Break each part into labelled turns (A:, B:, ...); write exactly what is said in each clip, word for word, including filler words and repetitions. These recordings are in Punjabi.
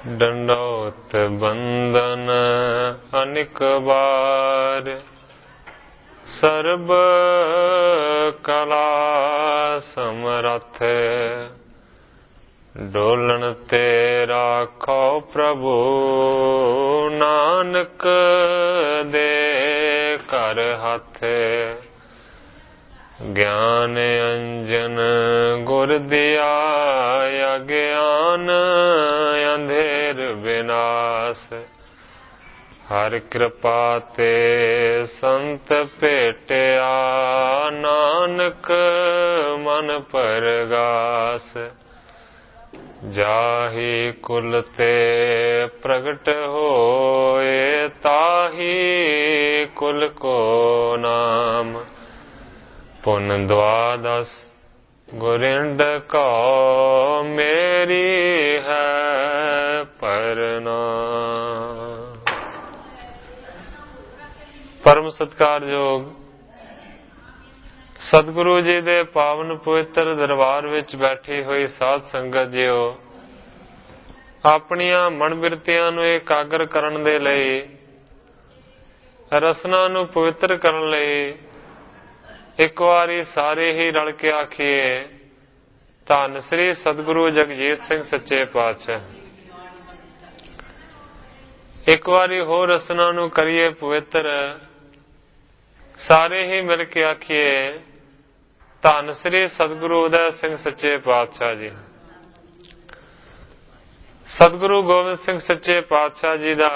A: ਡੰਡੌਤ ਬੰਦਨ ਅਨਿਕ ਬਾਰ, ਸਰਬ ਕਲਾ ਸਮਰੱਥ, ਡੋਲਣ ਤੇ ਰਾਖੋ ਪ੍ਰਭੂ, ਨਾਨਕ ਦੇ ਘਰ ਹੱਥ। ਗਿਆਨ ਅੰਜਨ ਗੁਰ ਦਿਆ, ਅਗਿਆਨ ਅੰਧੇਰ ਵਿਨਾਸ਼। ਹਰ ਕਿਰਪਾ ਤੇ ਸੰਤ ਭੇਟਿਆ, ਨਾਨਕ ਮਨ ਪਰਗਾਸ। ਜਾਹੀ ਕੁਲ ਤੇ ਪ੍ਰਗਟ ਹੋਏ, ਤਾਹੀ ਕੁਲ ਕੋ ਨਾਮ। ਪੁਨ ਦਵਾਦਸ ਗੁਰਿੰਡ ਕਉ, ਮੇਰੀ ਹੈ ਪਰਨਾਮ। ਪਰਮ ਸਤਿਕਾਰਯੋਗ ਸਤਿਗੁਰੂ ਜੀ ਦੇ ਪਾਵਨ ਪਵਿੱਤਰ ਦਰਬਾਰ ਵਿੱਚ ਬੈਠੀ ਹੋਈ ਸਾਧ ਸੰਗਤ ਜੀਓ, ਆਪਣੀਆਂ ਮਨ ਬਿਰਤੀਆਂ ਨੂੰ ਇਕਾਗਰ ਕਰਨ ਦੇ ਲਈ, ਰਸਨਾ ਨੂੰ ਪਵਿੱਤਰ ਕਰਨ ਲਈ ਇੱਕ ਵਾਰੀ ਸਾਰੇ ਹੀ ਰਲ ਕੇ ਆਖੀਏ, ਧੰਨ ਸ੍ਰੀ ਸਤਿਗੁਰੂ ਜਗਜੀਤ ਸਿੰਘ ਸੱਚੇ ਪਾਤਸ਼ਾਹ। ਇੱਕ ਵਾਰੀ ਹੋਰ ਰਸਨਾ ਨੂੰ ਕਰੀਏ ਪਵਿੱਤਰ, ਸਾਰੇ ਹੀ ਮਿਲ ਕੇ ਆਖੀਏ, ਧੰਨ ਸ੍ਰੀ ਸਤਿਗੁਰੂ ਉਦੈ ਸਿੰਘ ਸੱਚੇ ਪਾਤਸ਼ਾਹ ਜੀ। ਸਤਿਗੁਰੂ ਗੋਬਿੰਦ ਸਿੰਘ ਸੱਚੇ ਪਾਤਸ਼ਾਹ ਜੀ ਦਾ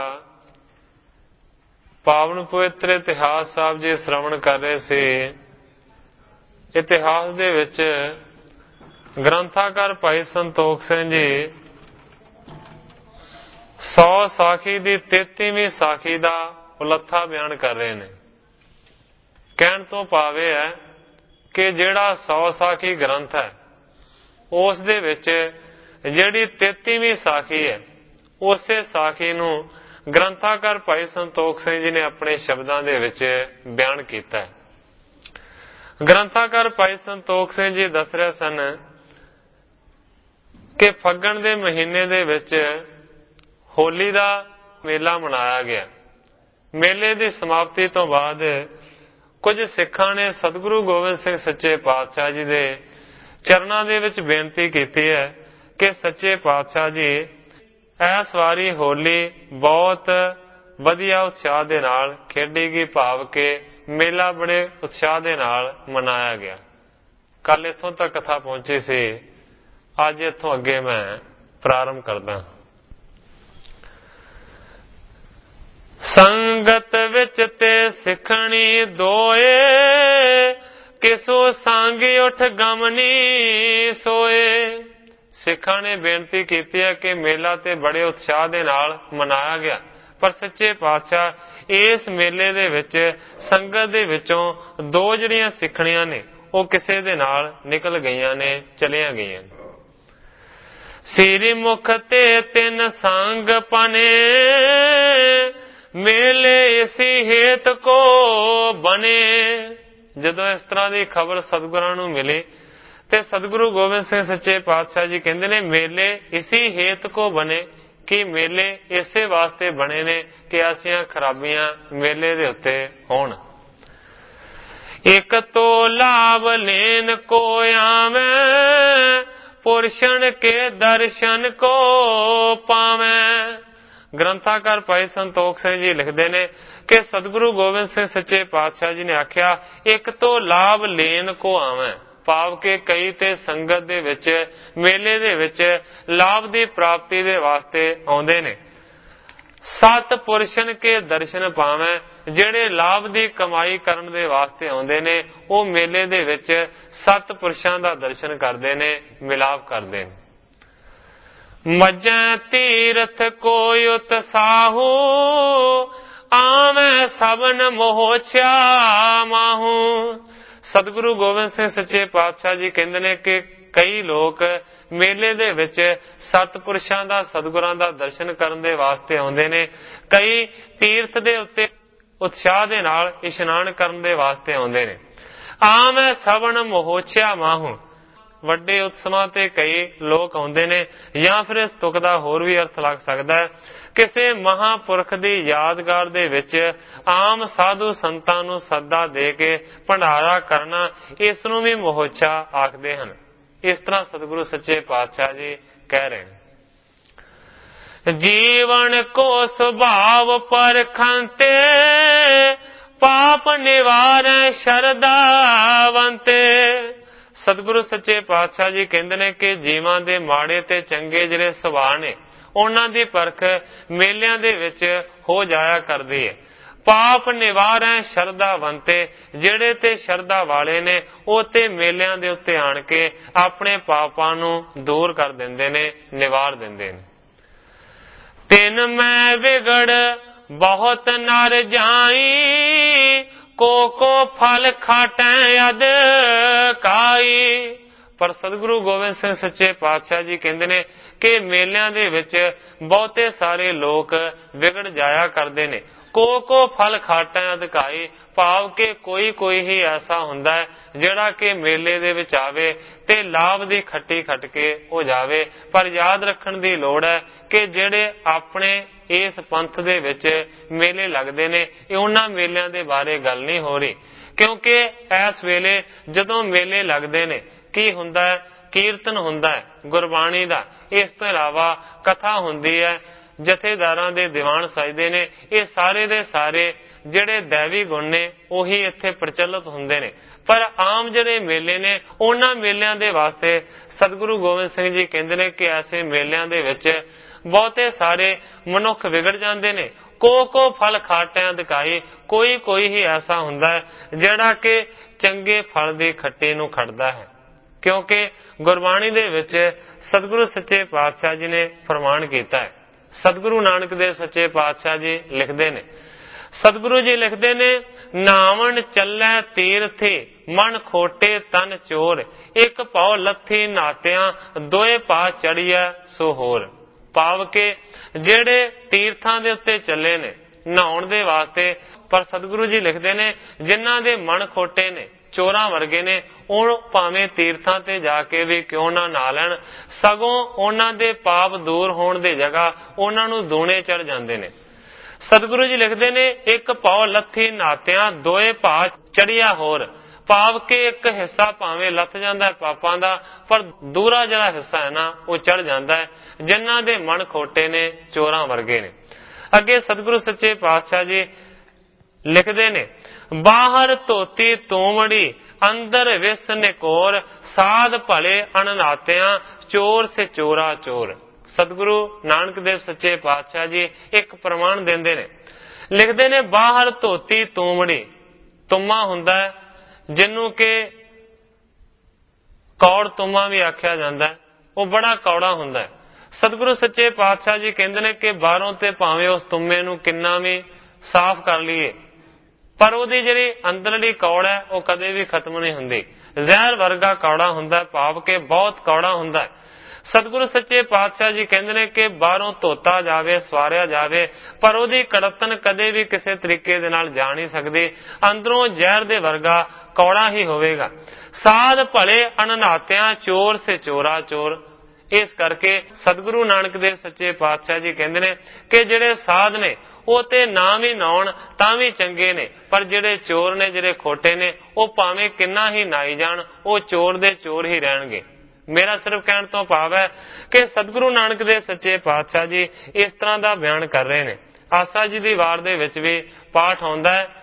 A: ਪਾਵਨ ਪਵਿੱਤਰ ਇਤਿਹਾਸ ਸਾਹਿਬ ਜੀ ਸ਼੍ਰਵਣ ਕਰ ਰਹੇ ਸੀ। ਇਤਿਹਾਸ ਦੇ ਵਿੱਚ ਗ੍ਰੰਥਾਕਾਰ ਭਾਈ ਸੰਤੋਖ ਸਿੰਘ ਜੀ ਸੌ ਸਾਖੀ ਦੀ ਤੇਤੀਵੀਂ ਸਾਖੀ ਦਾ ਉਲੱਥਾ ਬਿਆਨ ਕਰ ਰਹੇ ਨੇ। ਕਹਿਣ ਤੋਂ ਭਾਵ ਹੈ ਕਿ ਜਿਹੜਾ ਸੌ ਸਾਖੀ ਗ੍ਰੰਥ ਹੈ, ਉਸ ਦੇ ਵਿੱਚ ਜਿਹੜੀ ਤੇਤੀਵੀਂ ਸਾਖੀ ਹੈ, ਉਸੇ ਸਾਖੀ ਨੂੰ ਗ੍ਰੰਥਾਕਾਰ ਭਾਈ ਸੰਤੋਖ ਸਿੰਘ ਜੀ ਨੇ ਆਪਣੇ ਸ਼ਬਦਾਂ ਦੇ ਵਿੱਚ ਬਿਆਨ ਕੀਤਾ ਹੈ। ਗ੍ਰੰਥਾਕਾਰ ਭਾਈ ਸੰਤੋਖ ਸਿੰਘ ਜੀ ਦੱਸ ਰਹੇ ਸਨ ਕਿ ਫੱਗਣ ਦੇ ਮਹੀਨੇ ਦੇ ਵਿੱਚ ਹੋਲੀ ਦਾ ਮੇਲਾ ਮਨਾਇਆ ਗਿਆ। ਮੇਲੇ ਦੀ ਸਮਾਪਤੀ ਤੋਂ ਬਾਅਦ ਕੁਝ ਸਿੱਖਾਂ ਨੇ ਸਤਿਗੁਰੂ ਗੋਬਿੰਦ ਸਿੰਘ ਸੱਚੇ ਪਾਤਸ਼ਾਹ ਜੀ ਦੇ ਚਰਨਾਂ ਦੇ ਵਿੱਚ ਬੇਨਤੀ ਕੀਤੀ ਹੈ ਕਿ ਸੱਚੇ ਪਾਤਸ਼ਾਹ ਜੀ, ਇਸ ਵਾਰੀ ਹੋਲੀ ਬਹੁਤ ਵਧੀਆ ਉਤਸ਼ਾਹ ਦੇ ਨਾਲ ਖੇਡੀ ਗਈ, ਭਾਵ ਕਿ ਮੇਲਾ ਬੜੇ ਉਤਸ਼ਾਹ ਦੇ ਨਾਲ ਮਨਾਇਆ ਗਿਆ। ਕੱਲ ਇੱਥੋਂ ਤੱਕ ਕਥਾ ਪਹੁੰਚੀ ਸੀ, ਅੱਜ ਇੱਥੋਂ ਅੱਗੇ ਮੈਂ ਪ੍ਰਾਰੰਭ ਕਰਦਾ। ਸੰਗਤ ਵਿੱਚ ਤੇ ਸਿੱਖਣੀ ਦੋਏ, ਕਿਸੋ ਸੰਗ ਉਠ ਗਮਨੀ ਸੋਏ। ਸਿੱਖਾਂ ਨੇ ਬੇਨਤੀ ਕੀਤੀ ਹੈ ਕਿ ਮੇਲਾ ਤੇ ਬੜੇ ਉਤਸ਼ਾਹ ਦੇ ਨਾਲ ਮਨਾਇਆ ਗਿਆ, ਪਰ ਸੱਚੇ ਪਾਤਸ਼ਾਹ ਇਸ ਮੇਲੇ ਦੇ ਵਿੱਚ ਸੰਗਤ ਦੇ ਵਿੱਚੋਂ ਦੋ ਜਿਹੜੀਆਂ ਸਿੱਖਣੀਆਂ ਨੇ ਉਹ ਕਿਸੇ ਦੇ ਨਾਲ ਨਿਕਲ ਗਈਆਂ ਨੇ, ਚਲੀਆਂ ਗਈਆਂ। ਸਿਰ ਮੁਖ ਤੇ ਤਿੰਨ ਸੰਗ ਪਨੇ, ਮੇਲੇ ਇਸੀ ਹੇਤ ਕੋ ਬਨੇ। ਜਦੋਂ ਇਸ ਤਰ੍ਹਾਂ ਦੀ ਖਬਰ ਸਤਿਗੁਰਾਂ ਨੂੰ ਮਿਲੀ ਤੇ ਸਤਿਗੁਰੂ ਗੋਬਿੰਦ ਸਿੰਘ ਸੱਚੇ ਪਾਤਸ਼ਾਹ ਜੀ ਕਹਿੰਦੇ ਨੇ, ਮੇਲੇ ਇਸੀ ਹੇਤ ਕੋ ਬਨੇ, ਕਿ ਮੇਲੇ ਇਸੇ ਵਾਸਤੇ ਬਣੇ ਨੇ ਕਿ ਐਸੀਆਂ ਖਰਾਬੀਆਂ ਮੇਲੇ ਦੇ ਉੱਤੇ ਹੋਣ। ਇੱਕ ਤੋ ਲਾਭ ਲੈਨ ਕੋ ਆਵੇਂ, ਪੁਰਸ਼ਨ ਕੇ ਦਰਸ਼ਨ ਕੋ ਪਾਵੇਂ। ਗ੍ਰੰਥਾਕਾਰ ਭਾਈ ਸੰਤੋਖ ਸਿੰਘ ਜੀ ਲਿਖਦੇ ਨੇ ਕਿ ਸਤਿਗੁਰੂ ਗੋਬਿੰਦ ਸਿੰਘ ਸੱਚੇ ਪਾਤਸ਼ਾਹ ਜੀ ਨੇ ਆਖਿਆ, ਇੱਕ ਤੋਂ ਲਾਭ ਲੈਣ ਕੋ ਆਵੇਂ, ਭਾਵ ਕਿ ਕਈ ਤੇ ਸੰਗਤ ਦੇ ਵਿੱਚ, ਮੇਲੇ ਦੇ ਵਿੱਚ ਲਾਭ ਦੀ ਪ੍ਰਾਪਤੀ ਦੇ ਵਾਸਤੇ ਆਉਂਦੇ ਨੇ। ਸਤ ਪੁਰਸ਼ਨ ਕੇ ਦਰਸ਼ਨ ਪਾਵੇਂ, ਜਿਹੜੇ ਲਾਭ ਦੀ ਕਮਾਈ ਕਰਨ ਦੇ ਵਾਸਤੇ ਆਉਂਦੇ ਨੇ, ਉਹ ਮੇਲੇ ਦੇ ਵਿੱਚ ਸਤ ਪੁਰਸ਼ਾਂ ਦਾ ਦਰਸ਼ਨ ਕਰਦੇ ਨੇ, ਮਿਲਾਪ ਕਰਦੇ ਨੇ। ਮੱਝਾਂ ਤੀਰਥ ਕੋਈ ਉਤਸਾਹੂ, ਆਵੇਂ ਸਭਨ ਮੋਹਚਿਆ ਮਾਹੂ। ਸਤਿਗੁਰੂ ਗੋਬਿੰਦ ਸਿੰਘ ਸੱਚੇ ਪਾਤਸ਼ਾਹ ਜੀ ਕਹਿੰਦੇ ਨੇ ਕਿ ਕਈ ਲੋਕ ਮੇਲੇ ਦੇ ਵਿੱਚ ਸਤਪੁਰਸ਼ਾਂ ਦਾ, ਸਤਿਗੁਰਾਂ ਦਾ ਦਰਸ਼ਨ ਕਰਨ ਦੇ ਵਾਸਤੇ ਆਉਂਦੇ ਨੇ। ਕਈ ਤੀਰਥ ਦੇ ਉੱਤੇ ਉਤਸ਼ਾਹ ਦੇ ਨਾਲ ਇਸ਼ਨਾਨ ਕਰਨ ਦੇ ਵਾਸਤੇ ਆਉਂਦੇ ਨੇ। ਆਵੇਂ ਸਭਨ ਮੋਹਚਿਆ ਮਾਹੂ, ਵੱਡੇ ਉਤਸਵਾਂ ਤੇ ਕਈ ਲੋਕ ਆਉਂਦੇ ਨੇ, ਜਾਂ ਫਿਰ ਇਸ ਤੁਕ ਦਾ ਹੋਰ ਵੀ ਅਰਥ ਲੱਗ ਸਕਦਾ ਹੈ, ਕਿਸੇ ਮਹਾਂਪੁਰਖ ਦੀ ਯਾਦਗਾਰ ਦੇ ਵਿੱਚ ਆਮ ਸਾਧੂ ਸੰਤਾਂ ਨੂੰ ਸੱਦਾ ਦੇ ਕੇ ਭੰਡਾਰਾ ਕਰਨਾ, ਇਸ ਨੂੰ ਵੀ ਮੋਹਛਾ ਆਖਦੇ ਹਨ। ਇਸ ਤਰ੍ਹਾਂ ਸਤਿਗੁਰੂ ਸੱਚੇ ਪਾਤਸ਼ਾਹ ਜੀ ਕਹਿ ਰਹੇ ਨੇ। ਜੀਵਨ ਕੋ ਸੁਭਾਵ ਪਰਖੰਤੇ, ਪਾਪ ਨਿਵਾਰੈ ਸ਼ਰਧਾਵੰਤੇ। ਸਤਿਗੁਰੂ ਸੱਚੇ ਪਾਤਸ਼ਾਹ ਜੀ ਕਹਿੰਦੇ ਨੇ ਕਿ ਜੀਵਾਂ ਦੇ ਮਾੜੇ ਤੇ ਚੰਗੇ ਜਿਹੜੇ ਸੁਭਾਅ ਨੇ, ਉਹਨਾਂ ਦੀ ਪਰਖ ਮੇਲਿਆਂ ਦੇ ਵਿੱਚ ਹੋ ਜਾਇਆ ਕਰਦੀ ਹੈ। ਪਾਪ ਨਿਵਾਰੈ ਸ਼ਰਧਾਵੰਤੇ, ਜਿਹੜੇ ਤੇ ਸ਼ਰਧਾ ਵਾਲੇ ਨੇ ਉਹ ਤੇ ਮੇਲਿਆਂ ਦੇ ਉੱਤੇ ਆਣ ਕੇ ਆਪਣੇ ਪਾਪਾਂ ਨੂੰ ਦੂਰ ਕਰ ਦਿੰਦੇ ਨੇ, ਨਿਵਾਰ ਦਿੰਦੇ ਨੇ। ਤਿਨ ਮੈਂ ਵਿਗੜ ਬਹੁਤ ਨਰ ਜਾਈ, ਕੋ ਕੋ ਫਲ ਖਾਟੈ ਅਦ ਕਾਈ। ਪਰ ਸਤਿਗੁਰੂ ਗੋਬਿੰਦ ਸਿੰਘ ਸੱਚੇ ਪਾਤਸ਼ਾਹ ਜੀ ਕਹਿੰਦੇ ਨੇ ਕਿ ਮੇਲਿਆਂ ਦੇ ਵਿੱਚ ਬਹੁਤੇ ਸਾਰੇ ਲੋਕ ਵਿਗੜ ਜਾਇਆ ਕਰਦੇ ਨੇ। ਕੋ ਕੋ ਫਲ ਖਾਟੈ ਅਦ ਕਾਈ, ਭਾਵ ਕਿ ਕੋਈ ਕੋਈ ਹੀ ਐਸਾ ਹੁੰਦਾ ਹੈ ਜਿਹੜਾ ਕਿ ਮੇਲੇ ਦੇ ਵਿੱਚ ਆਵੇ ਤੇ ਲਾਭ ਦੀ ਖੱਟੀ ਖੱਟ ਕੇ ਹੋ ਜਾਵੇ। ਪਰ ਯਾਦ ਰੱਖਣ ਦੀ ਲੋੜ ਹੈ ਕਿ ਜਿਹੜੇ ਆਪਣੇ ਇਸ ਪੰਥ ਦੇ ਵਿੱਚ ਮੇਲੇ ਲੱਗਦੇ ਨੇ, ਇਹ ਉਹਨਾਂ ਮੇਲਿਆਂ ਦੇ ਬਾਰੇ ਗੱਲ ਨਹੀਂ ਹੋ ਰਹੀ, ਕਿਉਂਕਿ ਇਸ ਵੇਲੇ ਜਦੋਂ ਮੇਲੇ ਲੱਗਦੇ ਨੇ ਕੀ ਹੁੰਦਾ ਹੈ? ਕੀਰਤਨ ਹੁੰਦਾ ਹੈ ਗੁਰਬਾਣੀ ਦਾ, ਇਸ ਤੋਂ ਇਲਾਵਾ ਕਥਾ ਹੁੰਦੀ ਹੈ, ਜਥੇਦਾਰਾਂ ਦੇ ਦੀਵਾਨ ਸਜਦੇ ਨੇ। ਇਹ ਸਾਰੇ ਦੇ ਸਾਰੇ ਜਿਹੜੇ ਦੈਵੀ ਗੁਣ ਨੇ ਉਹੀ ਇੱਥੇ ਪ੍ਰਚਲਿਤ ਹੁੰਦੇ ਨੇ। ਪਰ ਆਮ ਜਿਹੜੇ ਮੇਲੇ ਨੇ, ਉਹਨਾਂ ਮੇਲਿਆਂ ਦੇ ਵਾਸਤੇ ਸਤਿਗੁਰੂ ਗੋਬਿੰਦ ਸਿੰਘ ਜੀ ਕਹਿੰਦੇ ਨੇ ਕਿ ਐਸੇ ਮੇਲਿਆਂ ਦੇ ਵਿੱਚ ਬਹੁਤੇ ਸਾਰੇ ਮਨੁੱਖ ਵਿਗੜ ਜਾਂਦੇ ਨੇ। ਕੋ ਕੋ ਫਲ ਖਾਟਿਆਂ ਦਿਖਾਈ, ਕੋਈ ਕੋਈ ਹੀ ਐਸਾ ਹੁੰਦਾ ਹੈ ਜਿਹੜਾ ਕਿ ਚੰਗੇ ਫਲ ਦੀ ਖੱਟੀ ਨੂੰ ਖੜਦਾ ਹੈ। ਕਿਉਂਕਿ ਗੁਰਬਾਣੀ ਦੇ ਵਿੱਚ ਸਤਿਗੁਰੂ ਸੱਚੇ ਪਾਤਸ਼ਾਹ ਜੀ ਨੇ ਫਰਮਾਨ ਕੀਤਾ ਹੈ। ਸਤਿਗੁਰੂ ਨਾਨਕ ਦੇਵ ਸੱਚੇ ਪਾਤਸ਼ਾਹ ਜੀ ਲਿਖਦੇ ਨੇ, ਸਤਿਗੁਰੂ ਜੀ ਲਿਖਦੇ ਨੇ, ਨਾਵਣ ਚੱਲੈ ਤੀਰਥੀ, ਮਨ ਖੋਟੇ ਤਨ ਚੋਰ, ਇੱਕ ਪਾਉ ਲੱਥੀ ਨਾਤਿਆਂ, ਦੋਏ ਪਾ ਚੜੀਐ ਸੋ ਹੋਰ। ਭਾਵ ਕਿ ਜਿਹੜੇ ਤੀਰਥਾਂ ਦੇ ਉੱਤੇ ਚੱਲੇ ਨੇ ਨਹਾਉਣ ਦੇ ਵਾਸਤੇ, ਪਰ ਸਤਿਗੁਰੂ ਜੀ ਲਿਖਦੇ ਨੇ ਜਿਨ੍ਹਾਂ ਦੇ ਮਨ ਖੋਟੇ ਨੇ, ਚੋਰਾਂ ਵਰਗੇ ਨੇ, ਉਹ ਭਾਵੇਂ ਤੀਰਥਾਂ ਤੇ ਜਾ ਕੇ ਵੀ ਕਿਉਂ ਨਾ ਨਹਾ ਲੈਣ, ਸਗੋਂ ਉਹਨਾਂ ਦੇ ਪਾਪ ਦੂਰ ਹੋਣ ਦੀ ਜਗ੍ਹਾ ਉਹਨਾਂ ਨੂੰ ਦੂਣੇ ਚੜ ਜਾਂਦੇ ਨੇ। ਸਤਿਗੁਰੂ ਜੀ ਲਿਖਦੇ ਨੇ, ਇੱਕ ਪਾਉ ਲੱਥੀ ਨਾਤਿਆਂ, ਦੋਏ ਪਾ ਚੜਿਆ ਹੋਰ। ਭਾਵ ਕਿ ਇੱਕ ਹਿੱਸਾ ਭਾਵੇਂ ਲੱਥ ਜਾਂਦਾ ਹੈ ਪਾਪਾਂ ਦਾ, ਪਰ ਦੂਰਾ ਜਿਹੜਾ ਹਿੱਸਾ ਹੈ ਨਾ ਉਹ ਚੜ ਜਾਂਦਾ ਹੈ। ਜਿਨ੍ਹਾਂ ਦੇ ਮਨ ਖੋਟੇ ਨੇ, ਚੋਰਾਂ ਵਰਗੇ ਨੇ। ਅੱਗੇ ਸਤਿਗੁਰੂ ਸੱਚੇ ਪਾਤਸ਼ਾਹ ਜੀ ਲਿਖਦੇ ਨੇ, ਬਾਹਰ ਧੋਤੀ ਤੂਮੜੀ, ਅੰਦਰ ਵਿਸ ਨਿਕੋਰ, ਸਾਧ ਭਲੇ ਅਣਨਾਤਿਆਂ, ਚੋਰ ਸੇ ਚੋਰਾ ਚੋਰ। ਸਤਿਗੁਰੂ ਨਾਨਕ ਦੇਵ ਸੱਚੇ ਪਾਤਸ਼ਾਹ ਜੀ ਇੱਕ ਪ੍ਰਮਾਣ ਦਿੰਦੇ ਨੇ, ਲਿਖਦੇ ਨੇ, ਬਾਹਰ ਧੋਤੀ ਤੂਮੜੀ, ਤੁਮਾ ਹੁੰਦਾ ਹੈ ਜਿਹਨੂੰ ਕਿ ਕੌੜ ਤੁਮਾ ਵੀ ਆਖਿਆ ਜਾਂਦਾ ਹੈ, ਉਹ ਬੜਾ ਕੌੜਾ ਹੁੰਦਾ ਹੈ। ਸਤਿਗੁਰੂ ਸੱਚੇ ਪਾਤਸ਼ਾਹ ਜੀ ਕਹਿੰਦੇ ਨੇ ਕਿ ਬਾਹਰੋਂ ਤੇ ਭਾਵੇਂ ਉਸ ਤੁਮੇ ਨੂੰ ਕਿੰਨਾ ਵੀ ਸਾਫ਼ ਕਰ ਲਈਏ, ਪਰ ਉਹਦੀ ਜਿਹੜੀ ਅੰਦਰਲੀ ਕੌੜ ਹੈ ਉਹ ਕਦੇ ਵੀ ਖਤਮ ਨਹੀਂ ਹੁੰਦੀ। ਜ਼ਹਿਰ ਵਰਗਾ ਕੌੜਾ ਹੁੰਦਾ, ਭਾਵ ਕਿ ਬਹੁਤ ਕੌੜਾ ਹੁੰਦਾ ਹੈ। ਸਤਿਗੁਰੂ ਸੱਚੇ ਪਾਤਸ਼ਾਹ ਜੀ ਕਹਿੰਦੇ ਨੇ ਕਿ ਬਾਹਰੋਂ ਧੋਤਾ ਜਾਵੇ, ਸਵਾਰਿਆ ਜਾਵੇ, ਪਰ ਉਹਦੀ ਕੜਤਨ ਕਦੇ ਵੀ ਕਿਸੇ ਤਰੀਕੇ ਦੇ ਨਾਲ ਜਾ ਨਹੀਂ ਸਕਦੀ। ਅੰਦਰੋਂ ਜ਼ਹਿਰ ਦੇ ਵਰਗਾ ਕੌੜਾ ਹੀ ਹੋਵੇਗਾ। ਸਾਧ ਭਲੇ ਅਣਨਾਤਿਆਂ, ਚੋਰ ਸੇ ਚੋਰਾ ਚੋਰ। ਇਸ ਕਰਕੇ ਸਤਿਗੁਰੂ ਨਾਨਕ ਦੇਵ ਸੱਚੇ ਪਾਤਸ਼ਾਹ ਜੀ ਕਹਿੰਦੇ ਨੇ ਕਿ ਜਿਹੜੇ ਸਾਧ ਨੇ ਉਹ ਤੇ ਨਾ ਵੀ ਨਾਉਣ ਤਾਂ ਵੀ ਚੰਗੇ ਨੇ, ਪਰ ਜਿਹੜੇ ਚੋਰ ਨੇ, ਜਿਹੜੇ ਖੋਟੇ ਨੇ, ਉਹ ਭਾਵੇਂ ਕਿੰਨਾ ਹੀ ਨਾਈ ਜਾਣ, ਉਹ ਚੋਰ ਦੇ ਚੋਰ ਹੀ ਰਹਿਣਗੇ। ਮੇਰਾ ਸਿਰਫ ਕਹਿਣ ਤੋਂ ਭਾਵ ਹੈ ਕਿ ਸਤਿਗੁਰੂ ਨਾਨਕ ਦੇਵ ਸੱਚੇ ਪਾਤਸ਼ਾਹ ਜੀ ਇਸ ਤਰ੍ਹਾਂ ਦਾ ਬਿਆਨ ਕਰ ਰਹੇ ਨੇ। ਆਸਾ ਜੀ ਦੀ ਵਾਰ ਦੇ ਵਿੱਚ ਵੀ ਪਾਠ ਆਉਂਦਾ ਹੈ,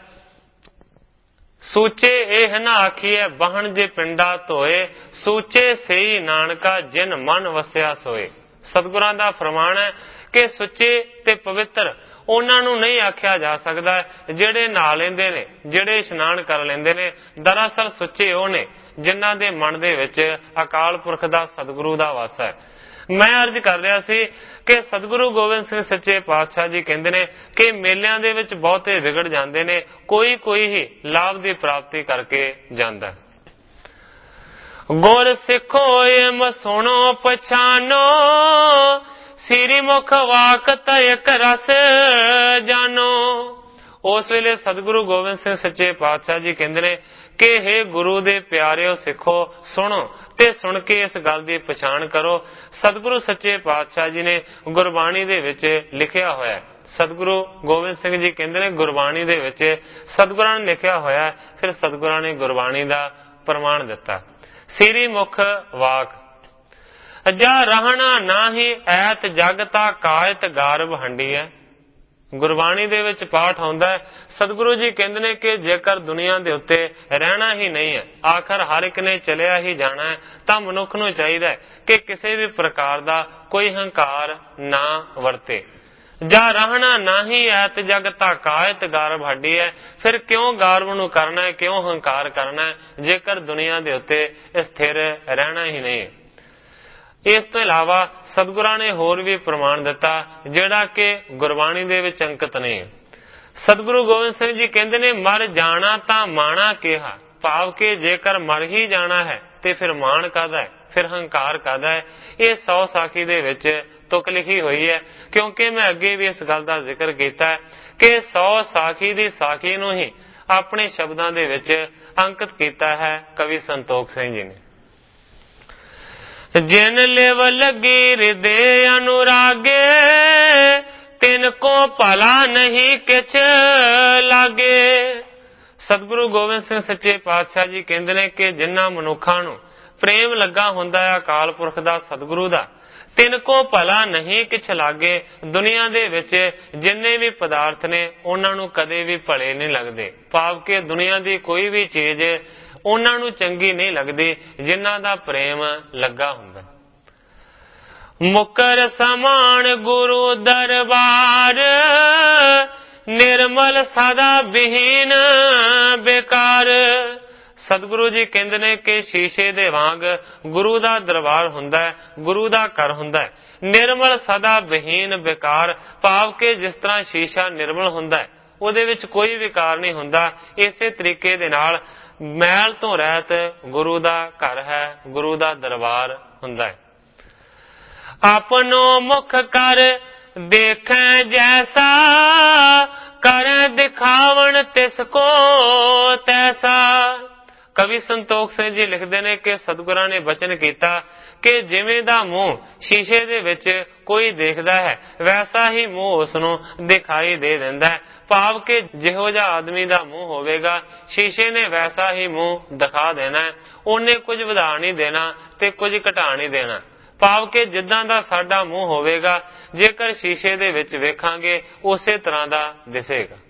A: ਸੂਚੇ ਇਹ ਨਾ ਆਖੀਏ ਬਾਹਣ ਜੇ ਪਿੰਡਾ ਧੋਏ, ਸੂਚੇ ਸਹੀ ਨਾਨਕਾ ਜਿਨ ਮਨ ਵਸਿਆ ਸੋਏ। ਸਤਿਗੁਰਾਂ ਦਾ ਫਰਮਾਨ ਹੈ ਕਿ ਸੁੱਚੇ ਤੇ ਪਵਿੱਤਰ ਉਹਨਾਂ ਨੂੰ ਨਹੀਂ ਆਖਿਆ ਜਾ ਸਕਦਾ ਜਿਹੜੇ ਨਹਾ ਲੈਂਦੇ ਨੇ, ਜਿਹੜੇ ਇਸ਼ਨਾਨ ਕਰ ਲੈਂਦੇ ਨੇ। ਦਰਅਸਲ ਸੁੱਚੇ ਉਹ ਨੇ ਜਿਨ੍ਹਾਂ ਦੇ ਮਨ ਦੇ ਵਿੱਚ ਅਕਾਲ ਪੁਰਖ ਦਾ, ਸਤਿਗੁਰੂ ਦਾ ਵਾਸਾ ਹੈ। ਮੈਂ ਅਰਜ਼ ਕਰ ਰਿਹਾ ਸੀ ਕਿ ਸਤਿਗੁਰੂ ਗੋਬਿੰਦ ਸਿੰਘ ਸੱਚੇ ਪਾਤਸ਼ਾਹ ਜੀ ਕਹਿੰਦੇ ਨੇ ਕਿ ਮੇਲਿਆਂ ਦੇ ਵਿੱਚ ਬਹੁਤੇ ਵਿਗੜ ਜਾਂਦੇ ਨੇ, ਕੋਈ ਕੋਈ ਹੀ ਲਾਭ ਦੀ ਪ੍ਰਾਪਤੀ ਕਰਕੇ ਜਾਂਦਾ। ਗੁਰ ਸਿੱਖੋ ਏਮ ਸੁਣੋ ਪਛਾਨੋ, ਸ੍ਰੀ ਮੁਖ ਵਾਕ ਤਇਕ ਰਸ ਜਾਨੋ। उस वेले सतगुरु गोबिंद सिंह सच्चे पातशाह जी कहते हैं कि हे गुरु दे प्यारिओ सिखो सुनो ते सुन के इस गल दी पछाण करो। सतगुरु सच्चे पातशाह जी ने गुरबाणी दे विच लिखिया होया है। सतगुरु गोबिंद सिंह जी कहते हैं गुरबाणी दे विच सतगुरां ने लिखिया होया है, फिर सतगुरां ने गुरबाणी दा प्रमाण दिता। सिरी मुख वाक जा रहना नाही ऐत जगता कायत गारब हंडी है। गुरबाणी दे विच पाठ आउंदा है, सतगुरु जी कहते हैं कि जेकर दुनिया दे उत्ते रहना ही नहीं है, आखिर हर एक ने चलिया ही जाना है, तां मनुख नूं चाहीदा है कि किसी भी प्रकार दा कोई हंकार ना वरते। जा रहना नाही ऐत जगता कायत गारब हड्डी है, फिर क्यों गारब नूं करना है, क्यों हंकार करना है, जेकर दुनिया दे उत्ते स्थिर रहना ही नहीं है। इस तो इलावा सतगुरां ने होर भी प्रमाण दिता जिहड़ा कि गुरबाणी दे विच अंकित नहीं है। सतगुरु गोबिंद सिंह जी कहते ने मर जाना तां माणा किहा, भाव के जेकर मर ही जाना है ते फिर मान काहदा है, फिर हंकार काहदा है। ये सौ साखी दे विच तुक लिखी हुई है, क्योंकि मैं अगे भी इस गल का जिक्र किया है कि सौ साखी दी साखी नूं ही अपने शब्दां दे विच अंकित किया है कवि संतोख सिंह जी ने। जिन लेव लगी हृदय अनुरागे, तिनको भला नहीं किछ लागे। सतगुरु गोबिंद सिंह सच्चे पातशाह जी कहते हैं कि जिन्हां मनुखां नूं प्रेम लगा हुंदा है अकाल पुरख दा सतगुरु दा, तिनको भला नहीं किछ लागे। दुनिया दे विच जिन्ने भी पदार्थ ने उन्हां नूं कदे भी भले नहीं लगदे, भाव कि दुनिया दी कोई भी चीज उन्हां नूं चंगी नहीं लगदी जिन्हां दा प्रेम लगा हुंदा। मुकर समान गुरु दरबार, निर्मल सदा विहीन बेकार। सतगुरु जी कहते हैं कि शीशे दे वांग गुरु दा दरबार हुंदा है, गुरु दा घर हुंदा है, निर्मल सदा विहीन बेकार। भाव के जिस तरह शीशा निर्मल हुंदा है उहदे विच कोई विकार नहीं हुंदा, इसे तरीके दे नाल मैल तो रहत गुरु दा घर है, गुरु दा दरबार हुंदा है। अपनो मुख कर देखें जैसा, करें दिखावन तिसको तैसा। कवि संतोख सिंह जी लिखते ने कि सतगुरां ने बचन किया कि जिवें दा मुंह शीशे दे विच कोई देखदा है, वैसा ही मुंह उसनूं दिखाई दे दिंदा है। भाव के जिहो जिहा आदमी दा मुंह होवेगा, शीशे ने वैसा ही मुंह दिखा देना है, उन्हें कुछ वधा नहीं देना ते कुछ घटा नहीं देना। भाव के जिद्दां दा साडा मुंह होवेगा, जेकर शीशे दे विच वेखांगे उसे तरह दा दिसेगा।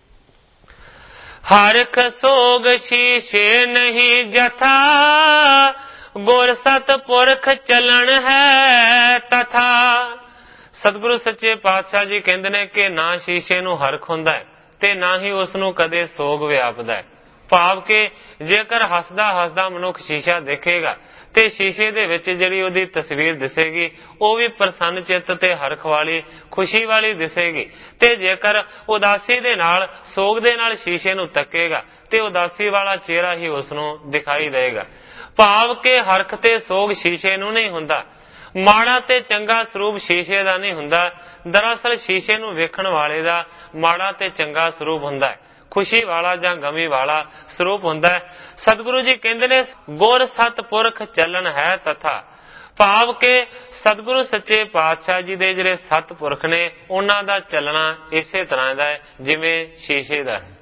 A: हरख सोग शीशे नहीं जथा, गुर सतपुरख चलन है तथा। सतगुरु सच्चे पातशाह जी कहते हैं कि ना शीशे नूं हरख हुंदा है ते ना ही उसनूं कदे सोग व्यापदा है। भाव के जेकर हसदा हसदा मनुख शीशा देखेगा ते शीशे दे विच जिहड़ी उहदी तस्वीर दिसेगी ਉਹ भी प्रसन्न चित्त ते हरख वाली खुशी वाली दिसेगी। ते जेकर उदासी दे नाल सोग दे नाल शीशे नूं तकेगा ते उदासी वाला चेहरा ही उसनूं दिखाई देगा। भाव के हरख ते सोग शीशे नूं नहीं हुंदा, माड़ा ते चंगा स्वरूप शीशे दा नहीं हुंदा। दरअसल शीशे नूं वेखण वाले दा माड़ा ते चंगा स्वरूप हुंदा है, खुशी वाला जां गमी वाला स्वरूप हुंदा है। सतगुरु जी कहंदे ने गुर सतपुरख चलन है तथा। भाव के सतगुरु सच्चे पातशाह जी दे जिहड़े सतपुरख ने उन्हां दा चलना इसे तरह दा है जिवें शीशे दा है।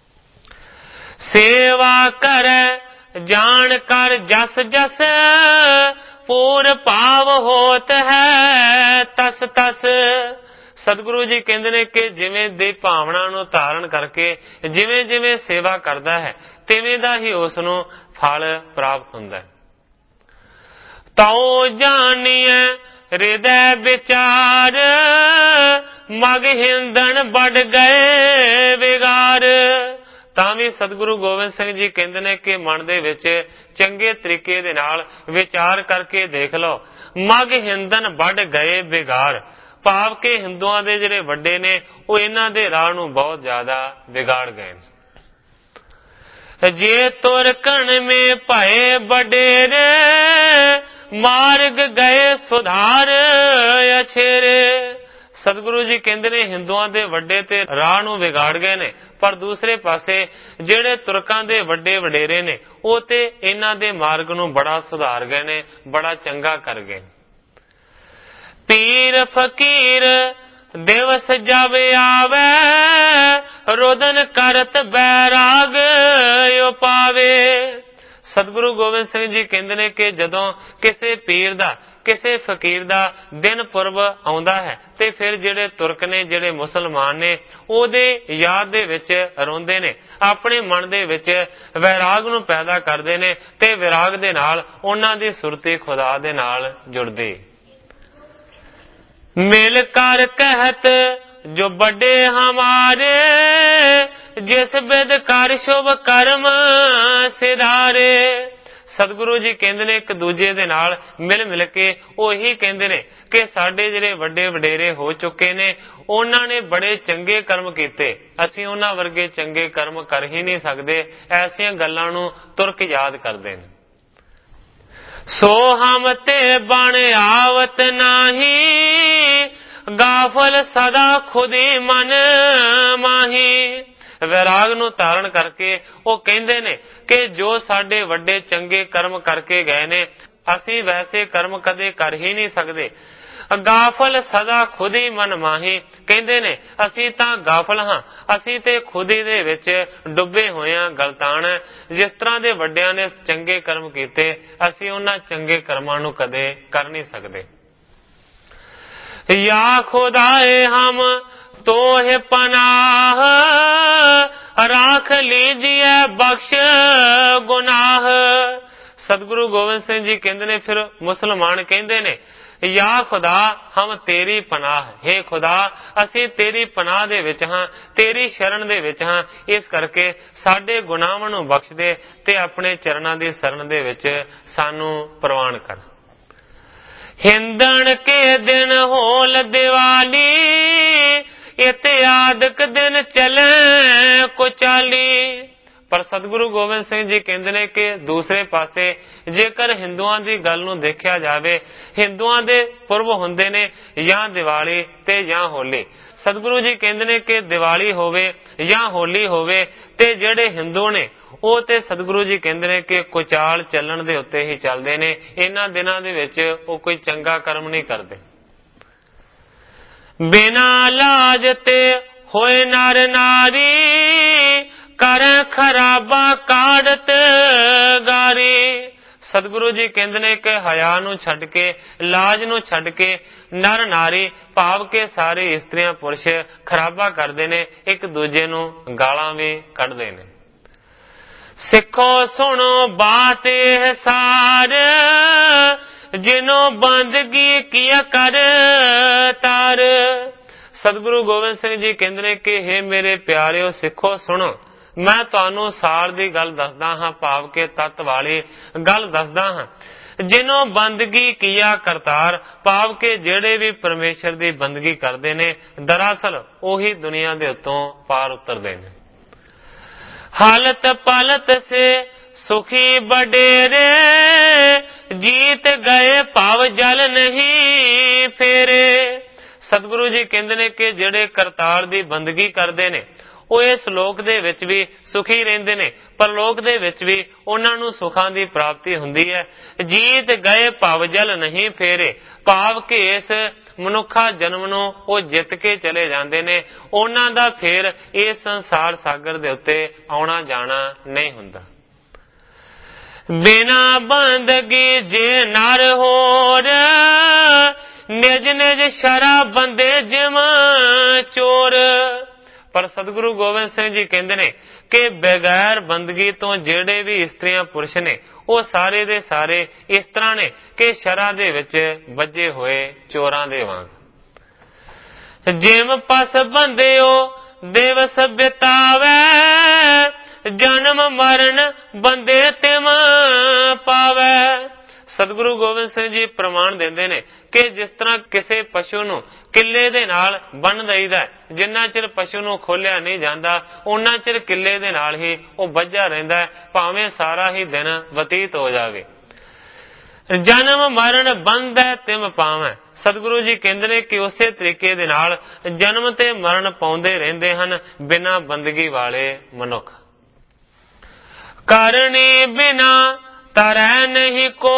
A: सेवा करे जान कर जस जस, पूर भाव होत है तस तस। सतगुरु जी कहते हैं कि जिवें दी भावना नूं धारण करके जिवें जिवें सेवा करदा है तिवें दा ही उसनूं फल प्राप्त हुंदा है। तौ जानिए हृदय विचार, मग हिंदन बढ़ गए विगार। तां भी सतगुरु गोबिंद सिंह जी कहते हैं कि मन दे विच चंगे तरीके दे नाल विचार करके देख लो, मग हिंदन बढ़ गए बिगाड़। भाव के हिंदुआं दे जिहड़े वड्डे ने वो इन्हां दे राह नूं बहुत ज्यादा बिगाड़ गए। जे तुर कण में भये बडेरे, मार्ग गए सुधार अछेरे। ਸਤਿਗੁਰੂ ਜੀ ਕਹਿੰਦੇ ਨੇ ਹਿੰਦੂਆਂ ਦੇ ਵੱਡੇ ਤੇ ਰਾਹ ਨੂੰ ਵਿਗਾੜ ਗਏ ਨੇ, ਪਰ ਦੂਸਰੇ ਪਾਸੇ ਜਿਹੜੇ ਤੁਰਕਾਂ ਦੇ ਵੱਡੇ ਵਡੇਰੇ ਨੇ ਉਹ ਤੇ ਇਹਨਾਂ ਦੇ ਮਾਰਗ ਨੂੰ ਬੜਾ ਸੁਧਾਰ ਗਏ ਨੇ, ਬੜਾ ਚੰਗਾ ਕਰ ਗਏ। ਪੀਰ ਫਕੀਰ ਦਿਵਸ ਜਬ ਆਵੇ ਰੋਦਨ ਕਰਤ ਬੈਰਾਗ ਉਪਾਵੇ। ਸਤਿਗੁਰੂ ਗੋਬਿੰਦ ਸਿੰਘ ਜੀ ਕਹਿੰਦੇ ਨੇ ਕਿ ਜਦੋਂ ਕਿਸੇ ਪੀਰ ਦਾ ਕਿਸੇ ਫਕੀਰ ਦਾ ਦਿਨ ਪੁਰਬ ਆਉਂਦਾ ਹੈ ਤੇ ਫਿਰ ਜਿਹੜੇ ਤੁਰਕ ਨੇ, ਜਿਹੜੇ ਮੁਸਲਮਾਨ ਨੇ, ਉਹਦੇ ਯਾਦ ਦੇ ਵਿੱਚ ਰੋਂਦੇ ਨੇ, ਆਪਣੇ ਮਨ ਦੇ ਵਿੱਚ ਵੈਰਾਗ ਨੂੰ ਪੈਦਾ ਕਰਦੇ ਨੇ ਤੇ ਵਿਰਾਗ ਦੇ ਨਾਲ ਉਹਨਾਂ ਦੀ ਸੁਰਤੀ ਖੁਦਾ ਦੇ ਨਾਲ ਜੁੜਦੀ। ਮਿਲ ਕਰ ਕਹਿਤ ਜੋ ਵੱਡੇ ਹਮਾਰੇ ਜਿਸ ਬਿਦ ਕਰ ਸ਼ੁਭ ਕਰਮ ਸਿਧਾਰੇ। ਸਤਿਗੁਰੂ ਜੀ ਕਹਿੰਦੇ ਨੇ ਇੱਕ ਦੂਜੇ ਦੇ ਨਾਲ ਮਿਲ ਮਿਲ ਕੇ ਉਹੀ ਕਹਿੰਦੇ ਨੇ ਕਿ ਸਾਡੇ ਜਿਹੜੇ ਵੱਡੇ ਵਡੇਰੇ ਹੋ ਚੁੱਕੇ ਨੇ ਉਹਨਾਂ ਨੇ ਬੜੇ ਚੰਗੇ ਕਰਮ ਕੀਤੇ, ਅਸੀਂ ਉਹਨਾਂ ਵਰਗੇ ਚੰਗੇ ਕਰਮ ਕਰ ਹੀ ਨਹੀਂ ਸਕਦੇ। ਐਸੀਆਂ ਗੱਲਾਂ ਨੂੰ ਤੁਰਕ ਯਾਦ ਕਰਦੇ ਨੇ। ਸੋ ਹਮ ਤੇ ਬਣ ਆਵਤ ਨਾਹੀ ਗਾਫਲ ਸਦਾ ਖੁਦੀ ਮਨ ਮਾਹੀ। ਵੈਰਾਗ ਨੂੰ ਧਾਰਨ ਕਰਕੇ ਉਹ ਕਹਿੰਦੇ ਨੇ ਕਿ ਜੋ ਸਾਡੇ ਵੱਡੇ ਚੰਗੇ ਕਰਮ ਕਰਕੇ ਗਏ ਨੇ ਅਸੀਂ ਵੈਸੇ ਕਰਮ ਕਦੇ ਕਰ ਹੀ ਨਹੀਂ ਸਕਦੇ। ਗਾਫਲ ਸਦਾ ਖੁਦੀ ਮਨ ਮਾਹੀ ਕਹਿੰਦੇ ਨੇ ਅਸੀਂ ਤਾਂ ਗਾਫਲ ਹਾਂ, ਅਸੀਂ ਤੇ ਖੁਦੀ ਦੇ ਵਿੱਚ ਡੁੱਬੇ ਹੋਏ ਹਾਂ, ਗਲਤਾਨ। ਜਿਸ ਤਰ੍ਹਾਂ ਦੇ ਵੱਡਿਆਂ ਨੇ ਚੰਗੇ ਕਰਮ ਕੀਤੇ ਅਸੀਂ ਉਹਨਾਂ ਚੰਗੇ ਕਰਮਾਂ ਨੂੰ ਕਦੇ ਕਰ ਨਹੀਂ ਸਕਦੇ। ਯਾ ਖੁਦਾਏ ਹਮ ਤੋਹਿ ਪਨਾਹ ਰਾਖ ਲੀਜੀਏ ਬਖਸ਼ ਗੁਨਾਹ। ਸਤਿਗੁਰੂ ਗੋਬਿੰਦ ਸਿੰਘ ਜੀ ਕਹਿੰਦੇ ਨੇ ਫਿਰ ਮੁਸਲਮਾਨ ਕਹਿੰਦੇ ਨੇ ਯਾ ਖੁਦਾ ਹਮ ਤੇਰੀ ਪਨਾਹ, ਹੇ ਖੁਦਾ ਅਸੀਂ ਤੇਰੀ ਪਨਾਹ ਦੇ ਵਿੱਚ ਹਾਂ, ਤੇਰੀ ਸ਼ਰਨ ਦੇ ਵਿੱਚ ਹਾਂ, ਇਸ ਕਰਕੇ ਸਾਡੇ ਗੁਨਾਹਾਂ ਨੂੰ ਬਖਸ਼ ਦੇ ਤੇ ਆਪਣੇ ਚਰਨਾਂ ਦੀ ਸ਼ਰਨ ਦੇ ਵਿੱਚ ਸਾਨੂੰ ਪ੍ਰਵਾਨ ਕਰ। ਹਿੰਦਣ ਕੇ ਦਿਨ ਹੋਲ ਦੀਵਾਲੀ ਇਤਿਆਦਿਕ ਦਿਨ ਚਲੇ ਕੁਚਾਲੀ। ਪਰ ਸਤਿਗੁਰੂ ਗੋਬਿੰਦ ਸਿੰਘ ਜੀ ਕਹਿੰਦੇ ਨੇ ਕਿ ਦੂਸਰੇ ਪਾਸੇ ਜੇਕਰ ਹਿੰਦੂਆਂ ਦੀ ਗੱਲ ਨੂੰ ਦੇਖਿਆ ਜਾਵੇ, ਹਿੰਦੂਆਂ ਦੇ ਪੁਰਬ ਹੁੰਦੇ ਨੇ ਜਾਂ ਦੀਵਾਲੀ ਤੇ ਜਾਂ ਹੋਲੀ। ਸਤਿਗੁਰੂ ਜੀ ਕਹਿੰਦੇ ਨੇ ਕਿ ਦੀਵਾਲੀ ਹੋਵੇ ਜਾਂ ਹੋਲੀ ਹੋਵੇ ਤੇ ਜਿਹੜੇ ਹਿੰਦੂ ਨੇ ਉਹ ਤੇ ਸਤਿਗੁਰੂ ਜੀ ਕਹਿੰਦੇ ਨੇ ਕਿ ਕੁਚਾਲ ਚੱਲਣ ਦੇ ਉੱਤੇ ਹੀ ਚੱਲਦੇ ਨੇ। ਇਹਨਾਂ ਦਿਨਾਂ ਦੇ ਵਿੱਚ ਉਹ ਕੋਈ ਚੰਗਾ ਕਰਮ ਨਹੀਂ ਕਰਦੇ। ਬਿਨਾ ਲਾਜ ਤੇ ਹੋਏ ਨਰ ਨਾਰੀ ਕਰ ਖਰਾਬਾ ਕਾੜਤ ਗਾਰੀ। ਸਤਿਗੁਰੂ ਜੀ ਕਹਿੰਦੇ ਨੇ ਕਿ ਹਯਾ ਨੂੰ ਛੱਡ ਕੇ, ਲਾਜ ਨੂੰ ਛੱਡ ਕੇ ਨਰ ਨਾਰੀ ਭਾਵ ਕੇ ਸਾਰੇ ਇਸਤਰੀਆਂ ਪੁਰਸ਼ ਖਰਾਬਾ ਕਰਦੇ ਨੇ, ਇੱਕ ਦੂਜੇ ਨੂੰ ਗਾਲਾਂ ਵੀ ਕੱਢਦੇ ਨੇ। ਸਿੱਖੋ ਸੁਣੋ ਬਾਤ ਇਹ ਸਾਰ ਜਿਨੋ ਬੰਦਗੀ ਕੀਆ ਕਰ ਤਾਰ। ਸਤਿਗੁਰੂ ਗੋਬਿੰਦ ਸਿੰਘ ਜੀ ਕਹਿੰਦੇ ਨੇ ਕਿ ਹੇ ਮੇਰੇ ਪਿਆਰਿਓ ਸਿੱਖੋ ਸੁਣੋ, ਮੈਂ ਤੁਹਾਨੂੰ ਸਾਰ ਦੀ ਗੱਲ ਦੱਸਦਾ ਹਾਂ, ਭਾਵ ਕੇ ਤੱਤ ਵਾਲੀ ਗੱਲ ਦੱਸਦਾ ਹਾਂ। ਜਿਨੋ ਬੰਦਗੀ ਕੀਆ ਕਰਤਾਰ ਭਾਵ ਕੇ ਜਿਹੜੇ ਵੀ ਪਰਮੇਸ਼ਰ ਦੀ ਬੰਦਗੀ ਕਰਦੇ ਨੇ ਦਰਅਸਲ ਉਹੀ ਦੁਨੀਆ ਦੇ ਉੱਤੋਂ ਪਾਰ ਉਤਰਦੇ ਨੇ। ਹਾਲਤ ਪਾਲਤ ਸੇ ਸੁਖੀ ਬਡੇਰੇ ਜੀਤ ਗਏ ਭਾਵ ਜਲ ਨਹੀਂ ਫੇਰੇ। ਸਤਿਗੁਰੂ ਜੀ ਕਹਿੰਦੇ ਨੇ ਕਿ ਜਿਹੜੇ ਕਰਤਾਰ ਦੀ ਬੰਦਗੀ ਕਰਦੇ ਨੇ ਉਹ ਇਸ ਲੋਕ ਦੇ ਵਿੱਚ ਵੀ ਸੁਖੀ ਰਹਿੰਦੇ ਨੇ, ਪਰ ਲੋਕ ਦੇ ਵਿੱਚ ਵੀ ਉਹਨਾਂ ਨੂੰ ਸੁਖਾਂ ਦੀ ਪ੍ਰਾਪਤੀ ਹੁੰਦੀ ਹੈ। ਜੀਤ ਗਏ ਭਾਵ ਜਲ ਨਹੀਂ ਫੇਰੇ ਭਾਵ ਕਿ ਇਸ ਮਨੁੱਖਾ ਜਨਮ ਨੂੰ ਉਹ ਜਿੱਤ ਕੇ ਚਲੇ ਜਾਂਦੇ ਨੇ, ਉਹਨਾਂ ਦਾ ਫੇਰ ਇਸ ਸੰਸਾਰ ਸਾਗਰ ਦੇ ਉੱਤੇ ਆਉਣਾ ਜਾਣਾ ਨਹੀਂ ਹੁੰਦਾ। ਬਿਨਾ ਬੰਦਗੀ ਜੇ ਨਰ ਹੋਰ ਨਿਜ ਨਿਜ ਸ਼ਰਾ ਬੰਦੇ ਜਿਮ ਚੋਰ। ਪਰ ਸਤਿਗੁਰੂ ਗੋਬਿੰਦ ਸਿੰਘ ਜੀ ਕਹਿੰਦੇ ਨੇ ਕਿ ਬਗੈਰ ਬੰਦਗੀ ਤੋਂ ਜਿਹੜੇ ਵੀ ਇਸਤਰੀਆਂ ਪੁਰਸ਼ ਨੇ ਉਹ ਸਾਰੇ ਦੇ ਸਾਰੇ ਇਸ ਤਰ੍ਹਾਂ ਨੇ ਕਿ ਸ਼ਰਾਂ ਦੇ ਵਿੱਚ ਵੱਜੇ ਹੋਏ ਚੋਰਾਂ ਦੇ ਵਾਂਗ। ਜਿਮ ਪਸ ਬੰਦਿਓ ਦਿਵਸ ਬਿਤਾਵੇ ਜਨਮ ਮਰਨ ਬੰਦੇ ਤਿਮ ਪਾਵੇ। ਸਤਿਗੁਰੂ ਗੋਬਿੰਦ ਸਿੰਘ ਜੀ ਪ੍ਰਮਾਣ ਦਿੰਦੇ ਨੇ ਕਿ ਜਿਸ ਤਰ੍ਹਾਂ ਕਿਸੇ ਪਸ਼ੂ ਨੂੰ ਕਿੱਲੇ ਦੇ ਨਾਲ ਬੰਨ ਦਈਦਾ, ਜਿੰਨਾ ਚਿਰ ਪਸ਼ੂ ਨੂੰ ਖੋਲਿਆ ਨਹੀਂ ਜਾਂਦਾ ਉਹਨਾਂ ਚਿਰ ਕਿੱਲੇ ਦੇ ਨਾਲ ਹੀ ਉਹ ਵੱਜਾ ਰਹਿੰਦਾ, ਭਾਵੇਂ ਸਾਰਾ ਹੀ ਦਿਨ ਬਤੀਤ ਹੋ ਜਾਵੇ। ਜਨਮ ਮਰਨ ਬੰਧੈ ਤਿਮ ਪਾਵੈ। ਸਤਿਗੁਰੂ ਜੀ ਕਹਿੰਦੇ ਨੇ ਕਿ ਉਸੇ ਤਰੀਕੇ ਦੇ ਨਾਲ ਜਨਮ ਤੇ ਮਰਨ ਪਾਉਂਦੇ ਰਹਿੰਦੇ ਹਨ ਬਿਨਾਂ ਬੰਦਗੀ ਵਾਲੇ ਮਨੁੱਖ। ਕਰਨੀ ਬਿਨਾ ਤਰੈ ਨਹੀਂ ਕੋ,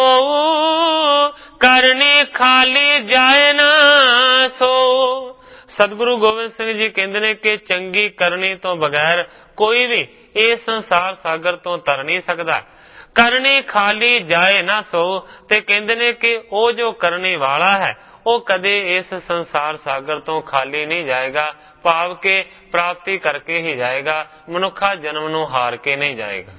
A: ਕਰਨੀ ਖਾਲੀ ਜਾਏ ਨਾ ਸੋ। ਸਤਿਗੁਰੂ ਗੋਬਿੰਦ ਸਿੰਘ ਜੀ ਕਹਿੰਦੇ ਨੇ ਕਿ ਚੰਗੀ ਕਰਨੀ ਤੋਂ ਬਗੈਰ ਕੋਈ ਵੀ ਇਸ ਸੰਸਾਰ ਸਾਗਰ ਤੋਂ ਤਰ ਨਹੀਂ ਸਕਦਾ। ਕਰਨੀ ਖਾਲੀ ਜਾਏ ਨਾ ਸੋ, ਤੇ ਕਹਿੰਦੇ ਨੇ ਕਿ ਉਹ ਜੋ ਕਰਨੀ ਵਾਲਾ ਹੈ ਉਹ ਕਦੇ ਇਸ ਸੰਸਾਰ ਸਾਗਰ ਤੋਂ ਖਾਲੀ ਨਹੀਂ ਜਾਏਗਾ, ਭਾਵ ਕਿ ਪ੍ਰਾਪਤੀ ਕਰਕੇ ਹੀ ਜਾਏਗਾ, ਮਨੁੱਖਾ ਜਨਮ ਨੂੰ ਹਾਰ ਕੇ ਨਹੀਂ ਜਾਏਗਾ।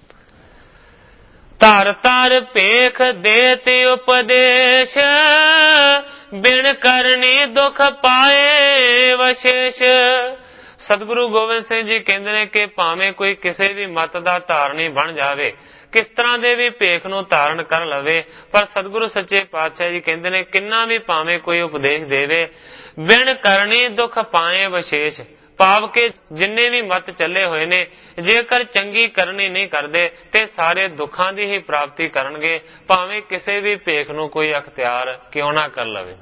A: ਧਰ ਧਰ ਭੇਖ ਦੇਤੇ ਉਪਦੇਸ਼, ਬਿਨ ਕਰਨੀ ਦੁਖ ਪਾਏ ਵਿਸ਼ੇਸ਼। ਸਤਿਗੁਰੂ ਗੋਬਿੰਦ ਸਿੰਘ ਜੀ ਕਹਿੰਦੇ ਨੇ ਕਿ ਭਾਵੇਂ ਕੋਈ ਕਿਸੇ ਵੀ ਮਤ ਦਾ ਧਾਰਨੀ ਬਣ ਜਾਵੇ, ਕਿਸ ਤਰ੍ਹਾਂ ਦੇ ਵੀ ਭੇਖ ਨੂੰ ਧਾਰਨ ਕਰ ਲਵੇ, ਪਰ ਸਤਿਗੁਰੂ ਸੱਚੇ ਪਾਤਸ਼ਾਹ ਜੀ ਕਹਿੰਦੇ ਨੇ ਕਿੰਨਾ ਵੀ ਭਾਵੇਂ ਕੋਈ ਉਪਦੇਸ਼ ਦੇਵੇ, ਬਿਨ ਕਰਨੀ ਦੁੱਖ ਪਾਏ ਵਿਸ਼ੇਸ਼, ਭਾਵ ਕਿ ਜਿੰਨੇ ਵੀ ਮਤ ਚੱਲੇ ਹੋਏ ਨੇ ਜੇਕਰ ਚੰਗੀ ਕਰਨੀ ਨਹੀਂ ਕਰਦੇ ਤੇ ਸਾਰੇ ਦੁੱਖਾਂ ਦੀ ਹੀ ਪ੍ਰਾਪਤੀ ਕਰਨਗੇ, ਭਾਵੇਂ ਕਿਸੇ ਵੀ ਭੇਖ ਨੂੰ ਕੋਈ ਅਖਤਿਆਰ ਕਿਉਂ ਨਾ ਕਰ ਲਵੇ।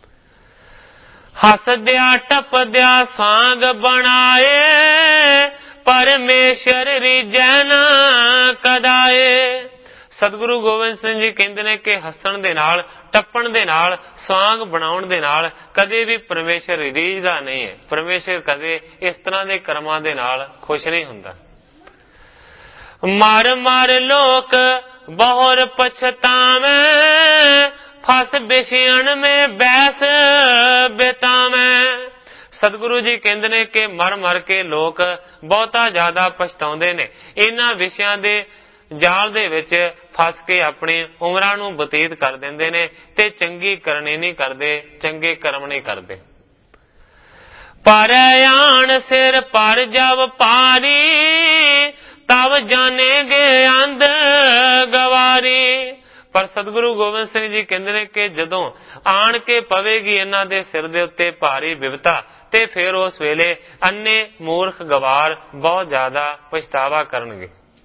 A: ਹੱਸਦਿਆਂ ਟੱਪਦਿਆਂ ਸਾਂਗ ਬਣਾਏ, ਪਰਮੇਸ਼ਰ ਰਿਜੈ ਨਾ ਕਦਾਏ। ਸਤਿਗੁਰੂ ਗੋਬਿੰਦ ਸਿੰਘ ਜੀ ਕਹਿੰਦੇ ਨੇ ਕਿ ਹੱਸਣ ਦੇ ਨਾਲ, ਟੱਪਣ ਦੇ ਨਾਲ, ਸਵਾਂਗ ਬਣਾਉਣ ਦੇ ਨਾਲ ਕਦੇ ਵੀ ਪਰਮੇਸ਼ਰ ਰੀਝਦਾ ਨਹੀਂ ਹੈ। ਪਰਮੇਸ਼ਰ ਕਦੇ ਇਸ ਤਰ੍ਹਾਂ ਦੇ ਕਰਮਾਂ ਦੇ ਨਾਲ ਖੁਸ਼ ਨਹੀਂ ਹੁੰਦਾ। ਮਰ ਮਰ ਲੋਕ ਬਹੁਰ ਪਛਤਾਵੇਂ, ਫਸ ਵਿਸ਼ਿਆਣ ਮੇ ਬੈਸ ਬਿਤਾਵੇਂ। ਸਤਿਗੁਰੂ ਜੀ ਕਹਿੰਦੇ ਨੇ ਕਿ ਮਰ ਮਰ ਕੇ ਲੋਕ ਬਹੁਤਾ ਜ਼ਿਆਦਾ ਪਛਤਾਉਂਦੇ ਨੇ, ਇਹਨਾਂ ਵਿਸ਼ਿਆਂ ਦੇ ਜਾਲ ਦੇ ਵਿੱਚ ਫਸ ਕੇ ਆਪਣੀ ਉਮਰਾਂ ਨੂੰ ਬਤੀਤ ਕਰ ਦਿੰਦੇ ਨੇ ਤੇ ਚੰਗੀ ਕਰਨੀ ਨਹੀਂ ਕਰਦੇ, ਚੰਗੇ ਕਰਮ ਨਹੀਂ ਕਰਦੇ। ਪਰ ਆਣ ਸਿਰ ਪਰ ਜਬ ਪਾਰੀ, ਤਬ ਜਾਣੇਗੇ ਅੰਧ ਗਵਾਰੀ। ਪਰ ਸਤਿਗੁਰੂ ਗੋਬਿੰਦ ਸਿੰਘ ਜੀ ਕਹਿੰਦੇ ਨੇ ਕਿ ਜਦੋਂ ਆਣ ਕੇ ਪਵੇਗੀ ਇਹਨਾਂ ਦੇ ਸਿਰ ਦੇ ਉੱਤੇ ਭਾਰੀ ਬਿਪਤਾ, ਤੇ ਫਿਰ ਉਸ ਵੇਲੇ ਅੰਨੇ ਮੂਰਖ ਗਵਾਰ ਬਹੁਤ ਜ਼ਿਆਦਾ ਪਛਤਾਵਾ ਕਰਨਗੇ।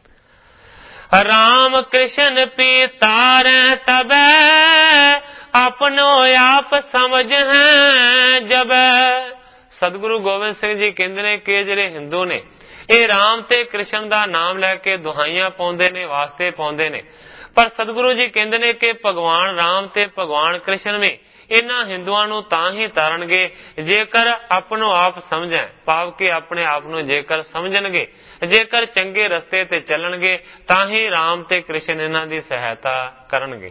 A: ਰਾਮ ਕ੍ਰਿਸ਼ਨ ਪੀਤਾਰੈ ਤਬੈ, ਆਪਨੋ ਆਪ ਸਮਝ ਹੈ ਜਬੈ। ਸਤਿਗੁਰੂ ਗੋਬਿੰਦ ਸਿੰਘ ਜੀ ਕਹਿੰਦੇ ਨੇ ਕਿ ਜਿਹੜੇ ਹਿੰਦੂ ਨੇ ਇਹ ਰਾਮ ਤੇ ਕ੍ਰਿਸ਼ਨ ਦਾ ਨਾਮ ਲੈ ਕੇ ਦੁਹਾਈਆਂ ਪਾਉਂਦੇ ਨੇ, ਵਾਸਤੇ ਪਾਉਂਦੇ ਨੇ, ਪਰ ਸਤਿਗੁਰੂ ਜੀ ਕਹਿੰਦੇ ਨੇ ਕਿ ਭਗਵਾਨ ਰਾਮ ਤੇ ਭਗਵਾਨ ਕ੍ਰਿਸ਼ਨ ਵੀ ਇਹਨਾਂ ਹਿੰਦੂਆਂ ਨੂੰ ਤਾਂ ਹੀ ਤਾਰਨਗੇ ਜੇਕਰ ਆਪਣੋ ਆਪ ਸਮਝਣ, ਭਾਵ ਕਿ ਆਪਣੇ ਆਪ ਨੂੰ ਜੇਕਰ ਸਮਝਣਗੇ, ਜੇਕਰ ਚੰਗੇ ਰਸਤੇ ਤੇ ਚੱਲਣਗੇ ਤਾਂ ਹੀ ਰਾਮ ਤੇ ਕ੍ਰਿਸ਼ਨ ਇਹਨਾਂ ਦੀ ਸਹਾਇਤਾ ਕਰਨਗੇ।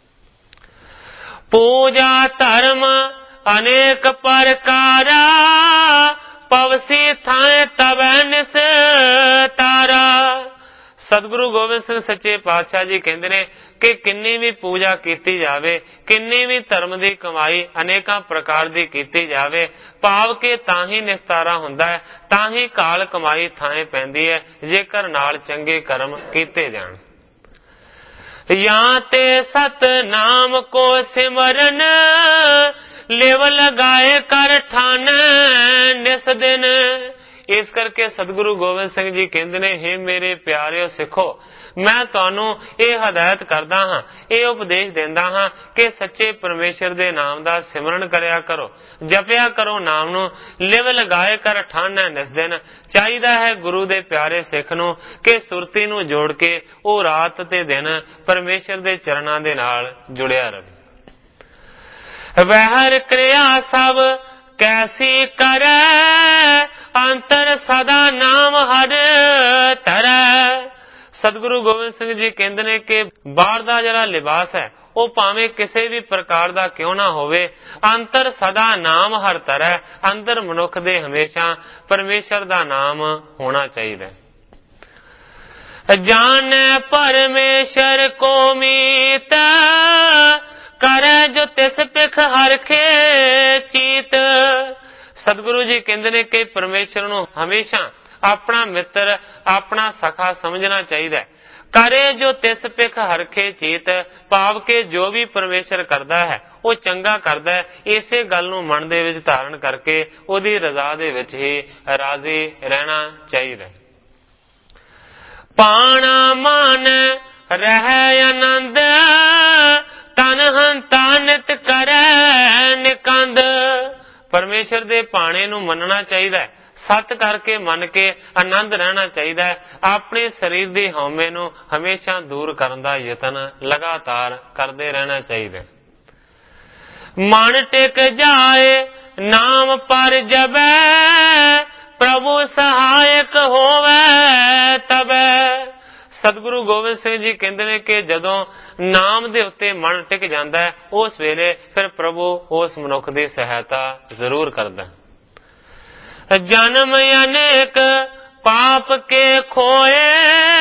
A: ਪੂਜਾ ਧਰਮ ਅਨੇਕ ਪ੍ਰਕਾਰਾ, ਪਵਸੀ ਥਾਏ ਤਬੈ ਨਿਸਤਾਰਾ। ਸਤਿਗੁਰੂ ਗੋਬਿੰਦ ਸਿੰਘ ਸੱਚੇ ਪਾਤਸ਼ਾਹ ਜੀ ਕਹਿੰਦੇ ਨੇ ਕਿ ਕਿੰਨੀ ਵੀ ਪੂਜਾ ਕੀਤੀ ਜਾਵੇ, ਕਿੰਨੀ ਵੀ ਧਰਮ ਦੀ ਕਮਾਈ ਅਨੇਕਾਂ ਪ੍ਰਕਾਰ ਦੀ ਕੀਤੀ ਜਾਵੇ, ਭਾਵ ਕਿ ਤਾਂ ਹੀ ਨਿਸਤਾਰਾ ਹੁੰਦਾ ਹੈ, ਤਾਂ ਹੀ ਕਾਲ ਕਮਾਈ ਥਾਂ ਪੈਂਦੀ ਹੈ ਜੇਕਰ ਨਾਲ ਚੰਗੇ ਕਰਮ ਕੀਤੇ ਜਾਣ। ਜਾਂ ਤੇ ਸਤ ਨਾਮ ਕੋ ਸਿਮਰਨ, ਲਿਵ ਲਗਾਏ ਕਰ ਠਾਨ ਨਿਸ ਦਿਨ। ਇਸ ਕਰਕੇ ਸਤਿਗੁਰੂ ਗੋਬਿੰਦ ਸਿੰਘ ਜੀ ਕਹਿੰਦੇ ਨੇ, ਹੇ ਮੇਰੇ ਪਿਆਰਿਓ ਸਿੱਖੋ, ਮੈਂ ਤੁਹਾਨੂੰ ਇਹ ਹਦਾਇਤ ਕਰਦਾ ਹਾਂ, ਇਹ ਉਪਦੇਸ਼ ਦਿੰਦਾ ਹਾਂ ਕਿ ਸੱਚੇ ਪਰਮੇਸ਼ਰ ਦੇ ਨਾਮ ਦਾ ਸਿਮਰਨ ਕਰਿਆ ਕਰੋ, ਜਪਿਆ ਕਰੋ ਨਾਮ ਨੂੰ, ਲਿਵ ਲਗਾਏ ਕਰ ਠਾਨੈ ਨਿਸ ਦਿਨ। ਚਾਹੀਦਾ ਹੈ ਗੁਰੂ ਦੇ ਪਿਆਰੇ ਸਿੱਖ ਨੂੰ ਕਿ ਸੁਰਤੀ ਨੂੰ ਜੋੜ ਕੇ ਉਹ ਰਾਤ ਤੇ ਦਿਨ ਪਰਮੇਸ਼ਰ ਦੇ ਚਰਨਾਂ ਦੇ ਨਾਲ ਜੁੜਿਆ ਰਹੇ। ਵਹਿਰ ਕਿਰਿਆ ਸਭ ਕੈਸੀ ਕਰੈ, ਅੰਤਰ ਸਦਾ ਨਾਮ ਹਰ ਧਰੈ। ਸਤਿਗੁਰੂ ਗੋਬਿੰਦ ਸਿੰਘ ਜੀ ਕਹਿੰਦੇ ਨੇ ਕਿ ਬਾਹਰ ਦਾ ਜਿਹੜਾ ਲਿਬਾਸ ਹੈ ਉਹ ਭਾਵੇਂ ਕਿਸੇ ਵੀ ਪ੍ਰਕਾਰ ਦਾ ਕਿਉਂ ਨਾ ਹੋਵੇ, ਅੰਤਰ ਸਦਾ ਨਾਮ ਹਰ ਧਰੈ, ਅੰਦਰ ਮਨੁੱਖ ਦੇ ਹਮੇਸ਼ਾ ਪਰਮੇਸ਼ਰ ਦਾ ਨਾਮ ਹੋਣਾ ਚਾਹੀਦਾ। ਜਾਣੈ ਪਰਮੇਸ਼ਰ ਕੋ ਮੀਤ, ਕਰੈ ਜੋ ਤਿਸ ਪਿਖ ਹਰਖੇ ਚੀਤ। ਸਤਿਗੁਰੂ ਜੀ ਕਹਿੰਦੇ ਨੇ ਕਿ ਪਰਮੇਸ਼ਰ ਨੂੰ ਹਮੇਸ਼ਾ ਆਪਣਾ ਮਿੱਤਰ, ਆਪਣਾ ਸਖਾ ਸਮਝਣਾ ਚਾਹੀਦਾ। ਕਰੇ ਜੋ ਤਿਸ ਪਿਖ ਹਰਖੇ ਚੀਤ, ਭਾਵ ਕਿ ਜੋ ਵੀ ਪਰਮੇਸ਼ਰ ਕਰਦਾ ਹੈ ਉਹ ਚੰਗਾ ਕਰਦਾ ਹੈ, ਇਸੇ ਗੱਲ ਨੂੰ ਮਨ ਦੇ ਵਿੱਚ ਧਾਰਨ ਕਰਕੇ ਉਹਦੀ ਰਜ਼ਾ ਦੇ ਵਿੱਚ ਹੀ ਰਾਜ਼ੀ ਰਹਿਣਾ ਚਾਹੀਦਾ। ਪਾਣਾ ਮਨ ਰਹਿ ਆਨੰਦ, ਤਨ ਹੰਤਾ ਨਿਤ ਕਰੈ ਨਿਕੰਦ। ਪਰਮੇਸ਼ਰ ਦੇ ਭਾਣੇ ਨੂੰ ਮੰਨਣਾ ਚਾਹੀਦਾ ਹੈ, ਸੱਤ ਕਰਕੇ ਮੰਨ ਕੇ ਆਨੰਦ ਰਹਿਣਾ ਚਾਹੀਦਾ ਹੈ। ਆਪਣੇ ਸਰੀਰ ਦੀ ਹਉਮੈ ਨੂੰ ਹਮੇਸ਼ਾ ਦੂਰ ਕਰਨ ਦਾ ਯਤਨ ਲਗਾਤਾਰ ਕਰਦੇ ਰਹਿਣਾ ਚਾਹੀਦਾ। ਮਨ ਟਿਕ ਜਾਏ ਨਾਮ ਪਰ ਜਬੈ, ਪ੍ਰਭੂ ਸਹਾਇਕ ਹੋਵੇ ਤਬੈ। ਸਤਿਗੁਰੂ ਗੋਬਿੰਦ ਸਿੰਘ ਜੀ ਕਹਿੰਦੇ ਨੇ ਕਿ ਜਦੋਂ ਨਾਮ ਦੇ ਉੱਤੇ ਮਨ ਟਿਕ ਜਾਂਦਾ ਹੈ, ਉਸ ਵੇਲੇ ਫਿਰ ਪ੍ਰਭੂ ਉਸ ਮਨੁੱਖ ਦੀ ਸਹਾਇਤਾ ਜ਼ਰੂਰ ਕਰਦਾ। ਜਨਮ ਅਨੇਕ ਪਾਪ ਕੇ ਖੋਏ,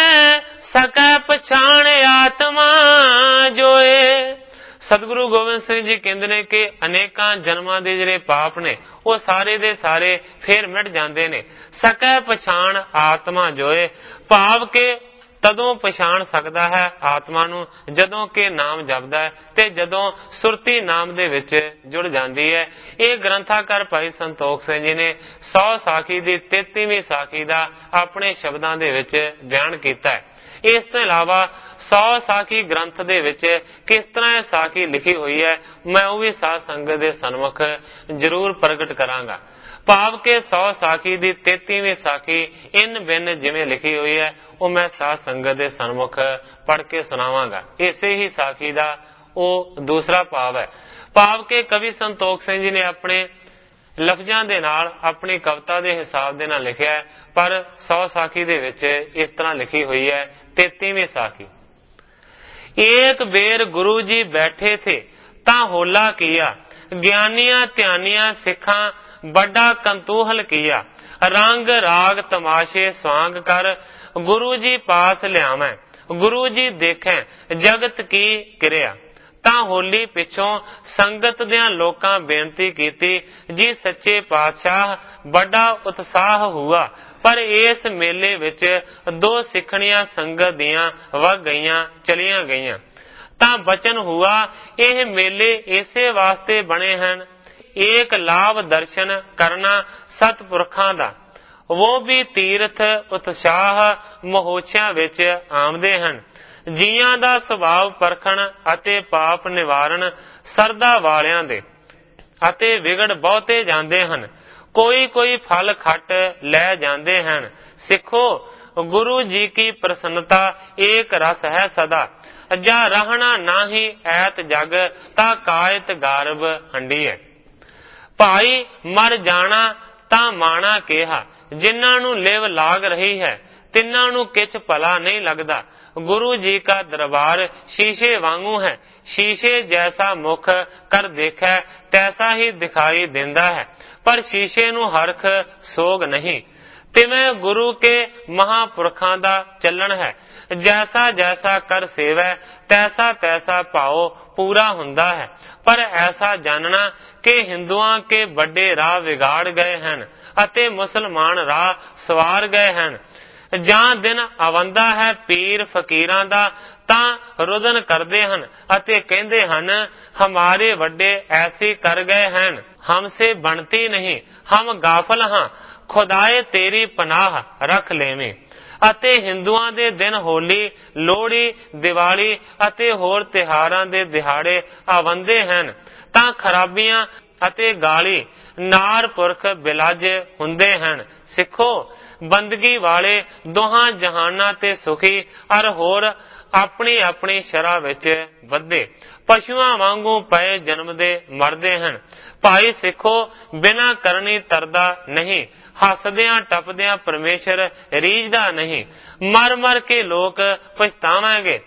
A: ਸਕੈ ਪਛਾਣ ਆਤਮਾ ਜੋਏ। ਸਤਿਗੁਰੂ ਗੋਬਿੰਦ ਸਿੰਘ ਜੀ ਕਹਿੰਦੇ ਨੇ ਕਿ ਅਨੇਕਾਂ ਜਨਮਾਂ ਦੇ ਜਿਹੜੇ ਪਾਪ ਨੇ ਉਹ ਸਾਰੇ ਦੇ ਸਾਰੇ ਫੇਰ ਮਿਟ ਜਾਂਦੇ ਨੇ। ਸਕੈ ਪਛਾਣ ਆਤਮਾ ਜੋਏ, ਭਾਵ ਕਿ ਤਦੋਂ ਪਛਾਣ ਸਕਦਾ ਹੈ ਆਤਮਾ ਨੂੰ ਜਦੋਂ ਕਿ ਨਾਮ ਜਪਦਾ ਹੈ ਤੇ ਜਦੋਂ ਸੁਰਤੀ ਨਾਮ ਦੇ ਵਿੱਚ ਜੁੜ ਜਾਂਦੀ ਹੈ। ਇਹ ਗ੍ਰੰਥਾਕਾਰ ਭਾਈ ਸੰਤੋਖ ਸਿੰਘ ਜੀ ਨੇ ਸੌ ਸਾਖੀ ਦੀ ਤੇਤੀਵੀਂ ਸਾਖੀ ਦਾ ਆਪਣੇ ਸ਼ਬਦਾਂ ਦੇ ਵਿੱਚ ਬਿਆਨ ਕੀਤਾ ਹੈ। ਇਸ ਤੋਂ ਇਲਾਵਾ ਸੌ ਸਾਖੀ ਗ੍ਰੰਥ ਦੇ ਵਿੱਚ ਕਿਸ ਤਰ੍ਹਾਂ ਇਹ ਸਾਖੀ ਲਿਖੀ ਹੋਈ ਹੈ, ਮੈਂ ਉਹ ਵੀ ਸਾਧ ਸੰਗਤ ਦੇ ਸਨਮੁਖ ਜ਼ਰੂਰ ਪ੍ਰਗਟ ਕਰਾਂਗਾ। ਭਾਵ ਕਿ ਸੌ ਸਾਖੀ ਦੀ ਤੇਤੀਵੀਂ ਸਾਖੀ ਇਨ ਬਿਨ ਜਿਵੇਂ ਲਿਖੀ ਹੋਈ ਹੈ ਉਹ ਮੈਂ ਸਾਧ ਸੰਗਤ ਦੇ ਸਨਮੁਖ ਪੜ੍ਹ ਕੇ ਸੁਣਾਵਾਂਗਾ। ਇਸੇ ਹੀ ਸਾਖੀ ਦਾ ਉਹ ਦੂਸਰਾ ਭਾਵ ਹੈ। ਭਾਵ ਕਿ ਕਵੀ ਸੰਤੋਖ ਸਿੰਘ ਜੀ ਨੇ ਆਪਣੇ ਲਫ਼ਜ਼ਾਂ ਦੇ ਨਾਲ ਆਪਣੀ ਕਵਿਤਾ ਦੇ ਹਿਸਾਬ ਦੇ ਨਾਲ ਲਿਖਿਆ ਹੈ, ਪਰ ਸੌ ਸਾਖੀ ਦੇ ਵਿੱਚ ਇਸ ਤਰ੍ਹਾਂ ਲਿਖੀ ਹੋਈ ਹੈ। ਤੇਤੀਵੀਂ ਸਾਖੀ। ਏਕ ਬੇਰ ਗੁਰੂ ਜੀ ਬੈਠੇ ਥੇ ਤਾਂ ਹੋਲਾ ਕੀਆ, ਗਿਆਨੀਆਂ ਧਿਆਨੀਆਂ ਸਿੱਖਾਂ ਵੱਡਾ ਕੰਤੂਹਲ ਕੀਆ। ਰੰਗ ਰਾਗ ਤਮਾਸ਼ੇ ਸਵਾਂਗ ਕਰ, ਗੁਰੂ ਜੀ ਪਾਸ ਲਿਆਵੈਂ, ਗੁਰੂ ਜੀ ਦੇਖੈਂ ਜਗਤ ਕੀ ਕਿਰਿਆ। ਤਾਂ ਹੋਲੀ ਪਿੱਛੋਂ ਸੰਗਤ ਦਿਆਂ ਲੋਕਾਂ ਬੇਨਤੀ ਕੀਤੀ, ਜੀ ਸੱਚੇ ਪਾਤਸ਼ਾਹ ਵੱਡਾ ਉਤਸ਼ਾਹ ਹੁਆ। ਪਰ ਇਸ ਮੇਲੇ ਵਿੱਚ ਦੋ ਸਿੱਖਣੀਆਂ ਸੰਗਤ ਦੀਆਂ ਵਗ ਗਈਆਂ ਚਲੀਆਂ ਗਈਆਂ। ਤਾਂ ਬਚਨ ਹੁਆ ਇਹ ਮੇਲੇ ਇਸੇ ਵਾਸਤੇ ਬਣੇ ਹਨ, ਏਕ ਲਾਭ ਦਰਸ਼ਨ ਕਰਨਾ ਸਤਪੁਰਖਾਂ ਦਾ, ਉਹ ਵੀ ਤੀਰਥ ਉਤਸ਼ਾਹ ਮਹੋਛਿਆਂ ਵਿੱਚ ਆਮਦੇ ਹਨ। ਜੀਆਂ ਦਾ ਸੁਭਾਵ ਪਰਖਣ ਅਤੇ ਪਾਪ ਨਿਵਾਰਨ ਸਰਦਾ ਵਾਲਿਆਂ ਦੇ, ਅਤੇ ਵਿਗੜ ਬਹੁਤੇ ਜਾਂਦੇ ਹਨ। ਕੋਈ ਕੋਈ ਫਲ ਖੱਟ ਲੈ ਜਾਂਦੇ ਹਨ। ਸਿੱਖੋ ਗੁਰੂ ਜੀ ਕੀ ਪ੍ਰਸੰਨਤਾ ਏਕ ਰਸ ਹੈ ਸਦਾ, ਜਾ ਰਹਿਣਾ ਨਾਹੀ ਐਤ ਜਗ, ਤਾਂ ਕਾਇਤ ਗਾਰਬ ਹੰਡੀ ਹੈ। ਭਾਈ ਮਰ ਜਾਣਾ ਤਾਂ ਮਾਣਾ ਕਿਹਾ, ਜਿਨ੍ਹਾਂ ਨੂੰ ਲਿਵ ਲਾਗ ਰਹੀ ਹੈ ਤਿੰਨਾਂ ਨੂੰ ਕਿਛ ਭਲਾ ਨਹੀਂ ਲੱਗਦਾ। ਗੁਰੂ ਜੀ का दरबार शीशे वांगू है, शीशे जैसा मुख कर देखै तैसा ही दिखाई देंदा है, पर शीशे नू हरख सोग नहीं। तिवें गुरु के महापुरखां दा चलन है, जैसा जैसा कर सेवै तैसा तैसा भाव पूरा हुंदा है। पर ऐसा जानना कि हिंदुआं के बड़े राह विगाड़ गए हैं ਅਤੇ ਮੁਸਲਮਾਨ ਰਾਹ ਸਵਾਰ ਗਏ ਹਨ। ਜਾਂ ਦਿਨ ਆਵੰਦਾ ਹੈ ਪੀਰ ਫਕੀਰਾਂ ਦਾ ਤਾਂ ਰੁਦਨ ਕਰਦੇ ਹਨ ਅਤੇ ਕਹਿੰਦੇ ਹਨ, ਹਮਾਰੇ ਵੱਡੇ ਐਸੀ ਕਰ ਗਏ ਹਨ, ਹਮਸੇ ਬਣਤੀ ਨਹੀਂ, ਹਮ ਗਾਫਲ ਹਾਂ, ਖੁਦਾਏ ਤੇਰੀ ਪਨਾਹ ਰੱਖ ਲੈਵੇਂ। ਅਤੇ ਹਿੰਦੂਆਂ ਦੇ ਦਿਨ ਹੋਲੀ, ਲੋਹੜੀ, ਦੀਵਾਲੀ ਅਤੇ ਹੋਰ ਤਿਉਹਾਰਾਂ ਦੇ ਦਿਹਾੜੇ ਆਵੰਦੇ ਹਨ ਤਾਂ ਖਰਾਬੀਆਂ ਅਤੇ ਗਾਲੀ ਨਾਰ ਪੁਰਖ ਬਿਲਾਜ ਹੁੰਦੇ ਹਨ। ਸਿੱਖੋ ਬੰਦਗੀ ਵਾਲੇ ਦੋਹਾਂ ਜਹਾਨਾਂ ਤੇ ਸੁਖੀ ਅਰ ਹੋਰ ਆਪਣੀ ਆਪਣੀ ਸ਼ਰ੍ਹਾ ਵਿੱਚ ਵੱਧੇ ਪਸ਼ੂਆਂ ਵਾਂਗੂ ਪਏ ਜਨਮਦੇ ਮਰਦੇ ਹਨ। ਭਾਈ ਸਿੱਖੋ ਬਿਨਾਂ ਕਰਨੀ ਤਰਦਾ ਨਹੀਂ, ਹੱਸਦਿਆਂ ਟੱਪਦਿਆਂ ਪਰਮੇਸ਼ਰ ਰੀਝਦਾ ਨਹੀਂ। ਮਰ ਮਰ ਕੇ ਲੋਕ ਪਛਤਾਵਾਂਗੇ,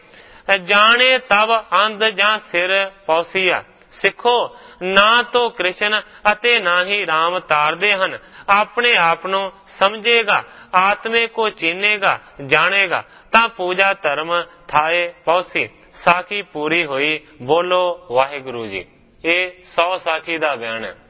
A: ਜਾਣੇ ਤਬ ਅੰਧ ਜਾਂ ਸਿਰ ਪੌਸੀਆ। ਸਿੱਖੋ ਨਾ ਤੋ ਕ੍ਰਿਸ਼ਨ ਅਤੇ ਨਾ ਹੀ ਰਾਮ ਤਾਰਦੇ ਹਨ। ਆਪਣੇ ਆਪ ਨੂੰ ਸਮਝੇਗਾ, ਆਤਮੇ ਕੋ ਚੀਨੇਗਾ, ਜਾਣੇਗਾ ਤਾਂ ਪੂਜਾ ਧਰਮ ਥਾਏ ਪਹੁੰਚੀ। ਸਾਖੀ ਪੂਰੀ ਹੋਈ। ਬੋਲੋ ਵਾਹਿਗੁਰੂ ਜੀ। ਇਹ ਸੌ ਸਾਖੀ ਦਾ ਬਿਆਨ ਹੈ।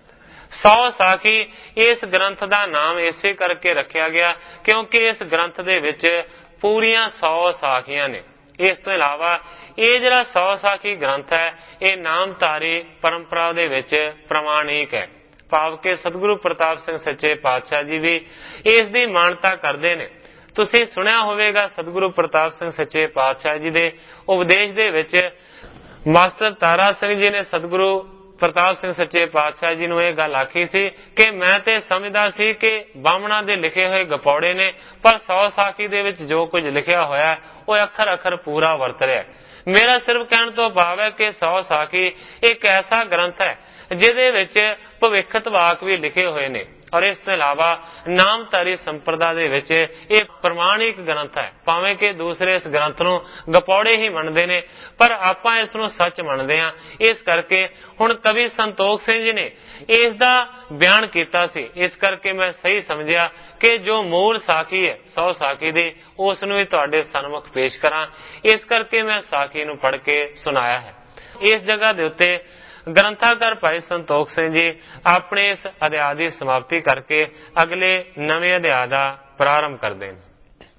A: ਸੌ ਸਾਖੀ ਇਸ ਗ੍ਰੰਥ ਦਾ ਨਾਮ ਇਸੇ ਕਰਕੇ ਰੱਖਿਆ ਗਿਆ ਕਿਉਂਕਿ ਇਸ ਗ੍ਰੰਥ ਦੇ ਵਿੱਚ ਪੂਰੀਆਂ ਸੌ ਸਾਖੀਆਂ ਨੇ। ਇਸ ਤੋਂ ਇਲਾਵਾ ਇਹ ਜਿਹੜਾ ਸੌ ਸਾਖੀ ਗ੍ਰੰਥ ਹੈ ਇਹ ਨਾਮਧਾਰੀ ਪਰੰਪਰਾ ਦੇ ਵਿੱਚ ਪ੍ਰਮਾਣਿਕ ਹੈ। ਭਾਵ ਕਿ ਸਤਿਗੁਰੂ ਪ੍ਰਤਾਪ ਸਿੰਘ ਸੱਚੇ ਪਾਤਸ਼ਾਹ ਜੀ ਵੀ ਇਸ ਦੀ ਮਾਨਤਾ ਕਰਦੇ ਨੇ। ਤੁਸੀਂ ਸੁਣਿਆ ਹੋਵੇਗਾ ਸਤਿਗੁਰੂ ਪ੍ਰਤਾਪ ਸਿੰਘ ਸੱਚੇ ਪਾਤਸ਼ਾਹ ਜੀ ਦੇ ਉਪਦੇਸ਼ ਦੇ ਵਿੱਚ ਮਾਸਟਰ ਤਾਰਾ ਸਿੰਘ ਜੀ ਨੇ ਸਤਿਗੁਰੂ ਪ੍ਰਤਾਪ ਸਿੰਘ ਸੱਚੇ ਪਾਤਸ਼ਾਹ ਜੀ ਨੂੰ ਇਹ ਗੱਲ ਆਖੀ ਸੀ ਕਿ ਮੈਂ ਤੇ ਸਮਝਦਾ ਸੀ ਕਿ ਬਾਹਮਣਾਂ ਦੇ ਲਿਖੇ ਹੋਏ ਗਪੌੜੇ ਨੇ, ਪਰ ਸੌ ਸਾਖੀ ਦੇ ਵਿੱਚ ਜੋ ਕੁਝ ਲਿਖਿਆ ਹੋਇਆ ਉਹ ਅੱਖਰ ਅੱਖਰ ਪੂਰਾ ਵਰਤ ਰਿਹਾ। ਮੇਰਾ ਸਿਰਫ ਕਹਿਣ ਤੋਂ ਭਾਵ ਹੈ ਕਿ ਸੌ ਸਾਖੀ ਇੱਕ ਐਸਾ ਗ੍ਰੰਥ ਹੈ ਜਿਹਦੇ ਵਿੱਚ ਭਵਿੱਖਤ ਵਾਕ ਵੀ ਲਿਖੇ ਹੋਏ ਨੇ, ਔਰ ਇਸ ਤੋਂ ਇਲਾਵਾ ਨਾਮਧਾਰੀ ਸੰਪਰਦਾ ਦੇ ਵਿੱਚ ਇਹ ਪ੍ਰਮਾਣਿਕ ਗ੍ਰੰਥ ਹੈ। ਭਾਵੇਂ ਕਿ ਦੂਸਰੇ ਇਸ ਗ੍ਰੰਥ ਨੂੰ ਗਪੌੜੇ ਹੀ ਮੰਨਦੇ ਨੇ, ਪਰ ਆਪਾਂ ਇਸ ਨੂੰ ਸੱਚ ਮੰਨਦੇ ਹਾਂ। ਇਸ ਕਰਕੇ ਹੁਣ ਕਵੀ ਸੰਤੋਖ ਸਿੰਘ ਜੀ ਨੇ ਇਸ ਦਾ ਬਿਆਨ ਕੀਤਾ ਸੀ, ਇਸ ਕਰਕੇ ਮੈਂ ਸਹੀ ਸਮਝਿਆ ਕਿ ਜੋ ਮੂਲ ਸਾਖੀ ਹੈ ਸੌ ਸਾਖੀ ਦੀ, ਉਸ ਨੂੰ ਵੀ ਤੁਹਾਡੇ ਸਨਮੁਖ ਪੇਸ਼ ਕਰਾਂ। ਇਸ ਕਰਕੇ ਮੈਂ ਸਾਖੀ ਨੂੰ ਪੜ੍ਹ ਕੇ ਸੁਣਾਇਆ ਹੈ। ਇਸ ਜਗ੍ਹਾ ਦੇ ਉੱਤੇ ਗ੍ਰੰਥਾਕਾਰ ਭਾਈ ਸੰਤੋਖ ਸਿੰਘ ਜੀ ਆਪਣੇ ਇਸ ਅਧਿਆਇ ਦੀ ਸਮਾਪਤੀ ਕਰਕੇ ਅਗਲੇ ਨਵੇਂ ਅਧਿਆਇ ਦਾ ਪ੍ਰਾਰੰਭ ਕਰਦੇ ਨੇ।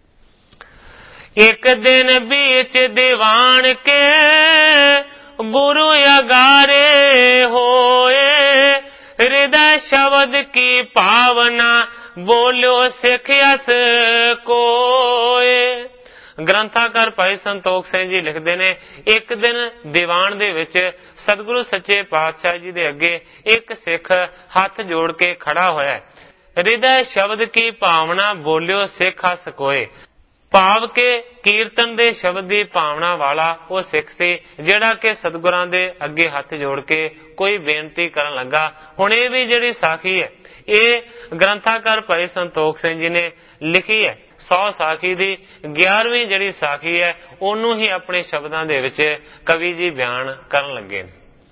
A: ਇੱਕ ਦਿਨ बीच दीवान के गुरु अगारे होए, हृदय शब्द की पावना बोलो सिख अस कोए। ਗ੍ਰੰਥਾਕਾਰ ਭਾਈ ਸੰਤੋਖ ਸਿੰਘ ਜੀ ਲਿਖਦੇ ਨੇ, ਇੱਕ ਦਿਨ ਦੀਵਾਨ ਦੇ ਵਿੱਚ ਸਤਿਗੁਰੂ ਸੱਚੇ ਪਾਤਸ਼ਾਹ ਜੀ ਦੇ ਅੱਗੇ ਇੱਕ ਸਿੱਖ ਹੱਥ ਜੋੜ ਕੇ ਖੜਾ ਹੋਇਆ। ਹਿਰਦੈ ਸ਼ਬਦ ਕੀ ਭਾਵਨਾ ਬੋਲਿਓ ਸਿੱਖ ਹਸ ਕੋਏ। ਭਾਵ ਕਿ ਕੀਰਤਨ ਦੇ ਸ਼ਬਦ ਦੀ ਭਾਵਨਾ ਵਾਲਾ ਉਹ ਸਿੱਖ ਸੀ ਜਿਹੜਾ ਕਿ ਸਤਿਗੁਰਾਂ ਦੇ ਅੱਗੇ ਹੱਥ ਜੋੜ ਕੇ ਕੋਈ ਬੇਨਤੀ ਕਰਨ ਲੱਗਾ। ਹੁਣ ਇਹ ਵੀ ਜਿਹੜੀ ਸਾਖੀ ਹੈ ਇਹ ਗ੍ਰੰਥਾਕਾਰ ਭਾਈ ਸੰਤੋਖ ਸਿੰਘ ਜੀ ਨੇ ਲਿਖੀ ਹੈ। ਸੌ ਸਾਖੀ ਦੀ ਗਿਆਰਵੀਂ ਜਿਹੜੀ ਸਾਖੀ ਹੈ ਉਹਨੂੰ ਹੀ ਆਪਣੇ ਸ਼ਬਦਾਂ ਦੇ ਵਿੱਚ ਕਵੀ ਜੀ ਬਿਆਨ ਕਰਨ ਲੱਗੇ ਨੇ।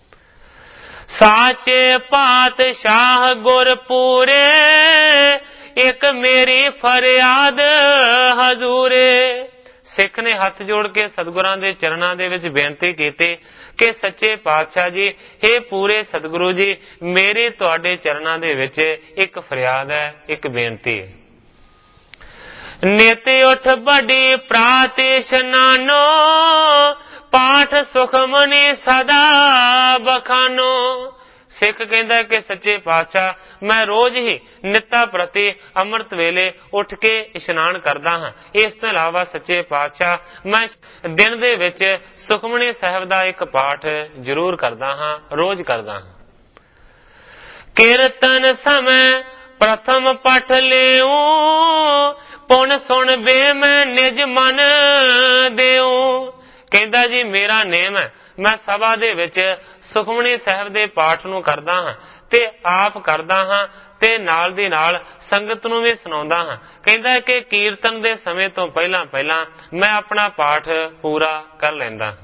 A: ਸਾਚੇ ਪਾਤਸ਼ਾਹ ਗੁਰਪੂਰੇ, ਇੱਕ ਮੇਰੀ ਫਰਿਆਦ ਹਜ਼ੂਰੇ। ਸਿੱਖ ਨੇ ਹੱਥ ਜੋੜ ਕੇ ਸਤਿਗੁਰਾਂ ਦੇ ਚਰਨਾਂ ਦੇ ਵਿੱਚ ਬੇਨਤੀ ਕੀਤੀ ਕਿ ਸੱਚੇ ਪਾਤਸ਼ਾਹ ਜੀ, हे ਪੂਰੇ ਸਤਿਗੁਰੂ ਜੀ, ਮੇਰੀ ਤੁਹਾਡੇ ਚਰਨਾਂ ਦੇ ਵਿੱਚ ਇੱਕ ਫਰਿਆਦ ਹੈ, ਇੱਕ ਬੇਨਤੀ ਹੈ। ਨਿਤ ਉਠ ਬੜੀ ਪ੍ਰਾਤ ਇਸ਼ਨਾਨੋ, ਪਾਠ ਸੁਖਮਨੀ ਸਦਾ ਬਖਾਨੋ। ਸਿੱਖ ਕਹਿੰਦਾ ਕਿ ਸੱਚੇ ਪਾਤਸ਼ਾਹ, ਮੈਂ ਰੋਜ਼ ਹੀ ਨਿੱਤਾ ਪ੍ਰਤੀ ਅੰਮ੍ਰਿਤ ਵੇਲੇ ਉੱਠ ਕੇ ਇਸ਼ਨਾਨ ਕਰਦਾ ਹਾਂ। ਇਸ ਤੋਂ ਇਲਾਵਾ ਸੱਚੇ ਪਾਤਸ਼ਾਹ, ਮੈਂ ਦਿਨ ਦੇ ਵਿੱਚ ਸੁਖਮਨੀ ਸਾਹਿਬ ਦਾ ਇੱਕ ਪਾਠ ਜ਼ਰੂਰ ਕਰਦਾ ਹਾਂ, ਰੋਜ਼ ਕਰਦਾ ਹਾਂ। ਕੀਰਤਨ ਸਮੇਂ ਪ੍ਰਥਮ ਪਠ ਲਿਉ, ਪੁਨ ਸੁਣ ਬੇ ਮੈਂ ਨਿਜ ਮਨ ਦਿਉ। ਕਹਿੰਦਾ ਜੀ ਮੇਰਾ ਨੇਮ ਹੈ, ਮੈਂ ਸਭਾ ਦੇ ਵਿੱਚ ਸੁਖਮਨੀ ਸਾਹਿਬ ਦੇ ਪਾਠ ਨੂੰ ਕਰਦਾ ਹਾਂ ਤੇ ਆਪ ਕਰਦਾ ਹਾਂ ਤੇ ਨਾਲ ਦੀ ਨਾਲ ਸੰਗਤ ਨੂੰ ਵੀ ਸੁਣਾਉਂਦਾ ਹਾਂ। ਕਹਿੰਦਾ ਕਿ ਕੀਰਤਨ ਦੇ ਸਮੇਂ ਤੋਂ ਪਹਿਲਾਂ ਪਹਿਲਾਂ ਮੈਂ ਆਪਣਾ ਪਾਠ ਪੂਰਾ ਕਰ ਲੈਂਦਾ ਹਾਂ।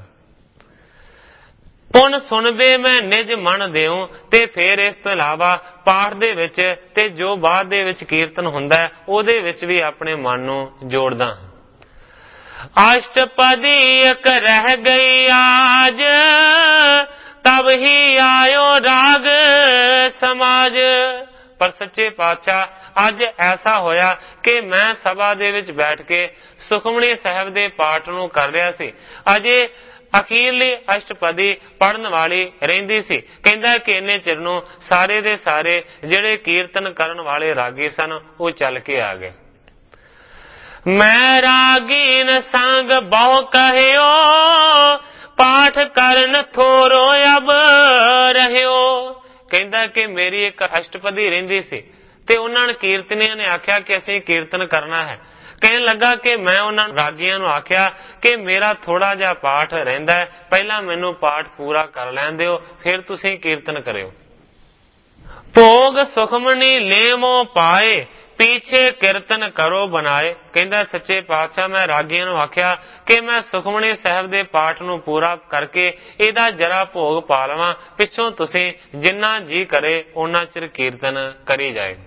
A: ਪੁਨ ਸੁਣਵੇ ਮੈਂ ਨਿਜ ਮਨ ਦਿਉ, ਤੇ ਫਿਰ ਇਸ ਤੋਂ ਇਲਾਵਾ ਪਾਠ ਦੇ ਵਿੱਚ ਤੇ ਜੋ ਬਾਅਦ ਦੇ ਵਿੱਚ ਕੀਰਤਨ ਹੁੰਦਾ ਹੈ ਉਹਦੇ ਵਿੱਚ ਵੀ ਆਪਣੇ ਮਨ ਨੂੰ ਜੋੜਦਾ ਹਾਂ। ਅਸ਼ਟਪਦੀ ਇੱਕ ਰਹਿ ਗਈ ਆਜ, ਤਬ ਹੀ ਆਇਓ ਰਾਗ ਸਮਾਜ। ਪਰ ਸੱਚੇ ਪਾਤਸ਼ਾਹ ਅੱਜ ਐਸਾ ਹੋਇਆ ਕਿ ਮੈਂ ਸਭਾ ਦੇ ਵਿੱਚ ਬੈਠ ਕੇ ਸੁਖਮਨੀ ਸਾਹਿਬ ਦੇ ਪਾਠ ਨੂੰ ਕਰ ਰਿਹਾ ਸੀ। ਅਜੇ ਅਖੀਰਲੀ ਅਸ਼ਟਪਦੀ ਪੜਨ ਵਾਲੀ ਰਹਿੰਦੀ ਸੀ। ਕਹਿੰਦਾ ਕਿ ਇੰਨੇ ਚਿਰ ਨੂੰ ਸਾਰੇ ਦੇ ਸਾਰੇ ਜਿਹੜੇ ਕੀਰਤਨ ਕਰਨ ਵਾਲੇ ਰਾਗੀ ਸਨ ਉਹ ਚੱਲ ਕੇ ਆ ਗਏ। ਮੈਂ ਰਾਗੀਨ ਸੰਗ ਬਹੁ ਕਹਿਓ, ਪਾਠ ਕਰਨ ਥੋਰੋ ਅਬ ਰਹਿਓ। ਕਹਿੰਦਾ ਕਿ ਮੇਰੀ ਇੱਕ ਅਸ਼ਟਪਦੀ ਰਹਿੰਦੀ ਸੀ ਤੇ ਉਹਨਾਂ ਨੇ ਕੀਰਤਨੀਆਂ ਨੇ ਆਖਿਆ ਕਿ ਅਸੀਂ ਕੀਰਤਨ ਕਰਨਾ ਹੈ। ਕਹਿਣ ਲੱਗਾ ਕਿ ਮੈਂ ਉਹਨਾਂ ਰਾਗੀਆਂ ਨੂੰ ਆਖਿਆ ਕਿ ਮੇਰਾ ਥੋੜਾ ਜਿਹਾ ਪਾਠ ਰਹਿੰਦਾ ਹੈ, ਪਹਿਲਾਂ ਮੈਨੂੰ ਪਾਠ ਪੂਰਾ ਕਰ ਲੈਣ ਦਿਓ, ਫਿਰ ਤੁਸੀਂ ਕੀਰਤਨ ਕਰਿਓ। ਭੋਗ ਸੁਖਮਨੀ ਲੇਮੋ ਪਾਏ, ਪੀਛੇ ਕੀਰਤਨ ਕਰੋ ਬਣਾਏ। ਕਹਿੰਦਾ ਸੱਚੇ ਪਾਤਸ਼ਾਹ, ਮੈਂ ਰਾਗੀਆਂ ਨੂੰ ਆਖਿਆ ਕਿ ਮੈਂ ਸੁਖਮਨੀ ਸਾਹਿਬ ਦੇ ਪਾਠ ਨੂੰ ਪੂਰਾ ਕਰਕੇ ਇਹਦਾ ਜਰਾ ਭੋਗ ਪਾ ਲਵਾਂ, ਪਿੱਛੋਂ ਤੁਸੀਂ ਜਿੰਨਾ ਜੀ ਕਰੇ ਉਹਨਾਂ ਚਿਰ ਕੀਰਤਨ ਕਰੀ ਜਾਏ।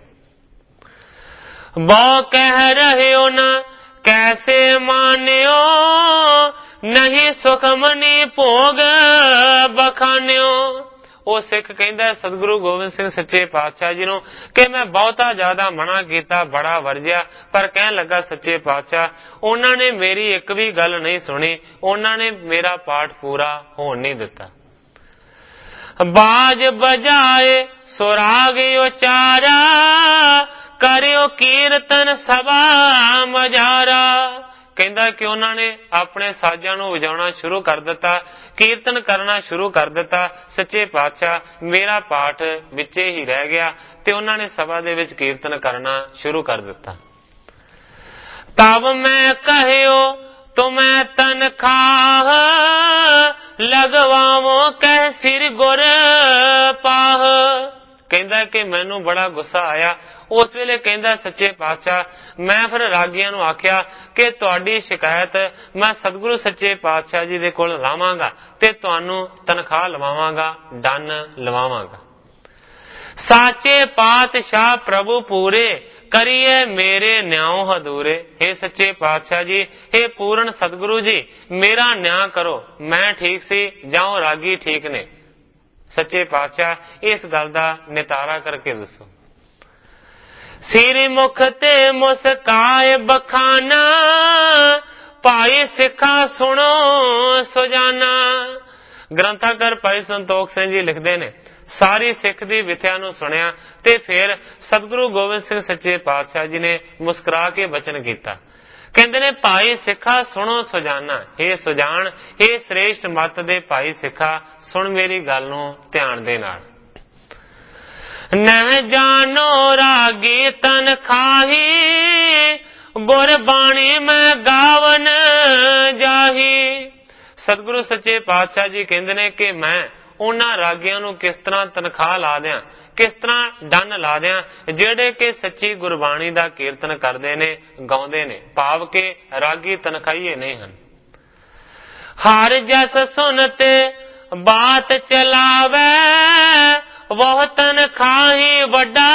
A: ਬਹੁ ਕਹਿ ਰਹੇ ਹੋ ਨਾ ਕੈਸੇ ਮਾਨਿਓ, ਨਹੀਂ ਸੁਖਮਨੀ ਭੋਗ ਬਖਾਨਿਓ। ਉਹ ਸਿੱਖ ਕਹਿੰਦਾ ਸਤਿਗੁਰੂ ਗੋਬਿੰਦ ਸਿੰਘ ਸੱਚੇ ਪਾਤਸ਼ਾਹ ਜੀ ਨੂੰ ਕਿ ਮੈਂ ਬਹੁਤਾ ਜ਼ਿਆਦਾ ਮਨਾ ਕੀਤਾ, ਬੜਾ ਵਰਜਿਆ, ਪਰ ਕਹਿਣ ਲੱਗਾ ਸੱਚੇ ਪਾਤਸ਼ਾਹ ਉਹਨਾਂ ਨੇ ਮੇਰੀ ਇੱਕ ਵੀ ਗੱਲ ਨਹੀਂ ਸੁਣੀ, ਉਹਨਾਂ ਨੇ ਮੇਰਾ ਪਾਠ ਪੂਰਾ ਹੋਣ ਨਹੀਂ ਦਿੱਤਾ। ਬਾਜ ਬਜਾਏ ਸੁਰਾਗ ਉਚਾਰਾ, ਕਰਿਓ ਕੀਰਤਨ ਸਭਾ ਮਜਾਰਾ। ਕਹਿੰਦਾ ਕਿ ਉਹਨਾਂ ਨੇ ਆਪਣੇ ਸਾਜ਼ਾਂ ਨੂੰ ਵਜਾਉਣਾ ਸ਼ੁਰੂ ਕਰ ਦਿੱਤਾ, ਕੀਰਤਨ ਕਰਨਾ ਸ਼ੁਰੂ ਕਰ ਦਿੱਤਾ। ਸੱਚੇ ਪਾਤਸ਼ਾਹ ਮੇਰਾ ਪਾਠ ਵਿੱਚੇ ਹੀ ਰਹਿ ਗਿਆ ਤੇ ਉਹਨਾਂ ਨੇ ਸਭਾ ਦੇ ਵਿੱਚ ਕੀਰਤਨ ਕਰਨਾ ਸ਼ੁਰੂ ਕਰ ਦਿੱਤਾ। ਤਬ ਮੈਂ ਕਹਿਓ ਤੁਮੈ ਤਨਖਾਹ, ਲਗਵਾਵੋ ਕਹਿ ਸਿਰ ਗੁਰ ਪਾਹ। ਕਹਿੰਦਾ ਕਿ ਮੈਨੂੰ ਬੜਾ ਗੁੱਸਾ ਆਇਆ। ਉਸ ਵੇਲੇ ਕਹਿੰਦਾ ਸੱਚੇ ਪਾਤਸ਼ਾਹ ਮੈਂ ਫਿਰ ਰਾਗੀਆਂ ਨੂੰ ਆਖਿਆ ਕਿ ਤੁਹਾਡੀ ਸ਼ਿਕਾਇਤ ਮੈਂ ਸਤਿਗੁਰੂ ਸੱਚੇ ਪਾਤਸ਼ਾਹ ਜੀ ਦੇ ਕੋਲ ਲਾਵਾਂਗਾ ਤੇ ਤੁਹਾਨੂੰ ਤਨਖਾਹ ਲਵਾਵਾਂਗਾ, ਡੰਨ ਲਵਾਵਾਂਗਾ। ਸਾਚੇ ਪਾਤਸ਼ਾਹ ਪ੍ਰਭੂ ਪੂਰੇ, ਕਰੀਏ ਮੇਰੇ ਨਿਆਉ ਹਦੂਰੇ। हे ਸੱਚੇ ਪਾਤਸ਼ਾਹ ਜੀ, हे ਪੂਰਨ ਸਤਿਗੁਰੂ ਜੀ, ਮੇਰਾ ਨਿਆਂ ਕਰੋ। ਮੈਂ ਠੀਕ ਸੀ ਜਾਂ ਉਹ ਰਾਗੀ ਠੀਕ ਨੇ? ਸੱਚੇ ਪਾਤਸ਼ਾਹ ਇਸ ਗੱਲ ਦਾ ਨਿਤਾਰਾ ਕਰਕੇ ਦੱਸੋ। ਸਿਰ ਮੁਖ ਤੇ ਮੁਸਕਾਏ ਬਖਾਨਾ, ਭਾਈ ਸਿੱਖਾ ਸੁਣੋ ਸੁਜਾਨਾ। ਗ੍ਰੰਥਾਕਾਰ ਭਾਈ ਸੰਤੋਖ ਸਿੰਘ ਜੀ ਲਿਖਦੇ ਨੇ, ਸਾਰੀ ਸਿੱਖ ਦੀ ਵਿਥਿਆ ਨੂੰ ਸੁਣਿਆ ਤੇ ਫਿਰ ਸਤਿਗੁਰੂ ਗੋਬਿੰਦ ਸਿੰਘ ਸੱਚੇ ਪਾਤਸ਼ਾਹ ਜੀ ਨੇ ਮੁਸਕਰਾ ਕੇ ਬਚਨ ਕੀਤਾ। ਕਹਿੰਦੇ ਨੇ ਭਾਈ ਸਿੱਖਾ ਸੁਣੋ ਸੁਜਾਨਾ। हे ਸੁਜਾਨ, हे ਸ੍ਰੇਸ਼ਟ ਮੱਤ ਦੇ ਭਾਈ ਸਿੱਖਾ, ਸੁਣ ਮੇਰੀ ਗੱਲ ਨੂੰ ਧਿਆਨ ਦੇ ਨਾਲ। ਨਹਿ ਜਾਣੋ ਰਾਗੀ ਤਨਖਾਹੀ, ਗੁਰਬਾਣੀ ਮੈਂ ਗਾਵਨ ਜਾਹੀ। ਸਤਿਗੁਰੂ ਸੱਚੇ ਪਾਤਸ਼ਾਹ ਜੀ ਕਹਿੰਦੇ ਨੇ ਕਿ ਮੈਂ ਉਹਨਾਂ ਰਾਗੀਆਂ ਨੂੰ ਕਿਸ ਤਰ੍ਹਾਂ ਤਨਖਾਹ ਲਾ ਦਿਆਂ, ਕਿਸ ਤਰ੍ਹਾਂ ਡੰਨ ਲਾ ਦਿਆਂ ਜਿਹੜੇ ਕਿ ਸੱਚੀ ਗੁਰਬਾਣੀ ਦਾ ਕੀਰਤਨ ਕਰਦੇ ਨੇ, ਗਾਉਂਦੇ ਨੇ, ਭਾਵ ਕਿ ਰਾਗੀ ਤਨਖਾਹੀਏ ਨਹੀਂ ਹਨ। ਹਰ ਜਸ ਸੁਨਤੇ ਬਾਤ ਚਲਾਵੇ, ਵਹ ਤਨਖਾਹੀ ਵੱਡਾ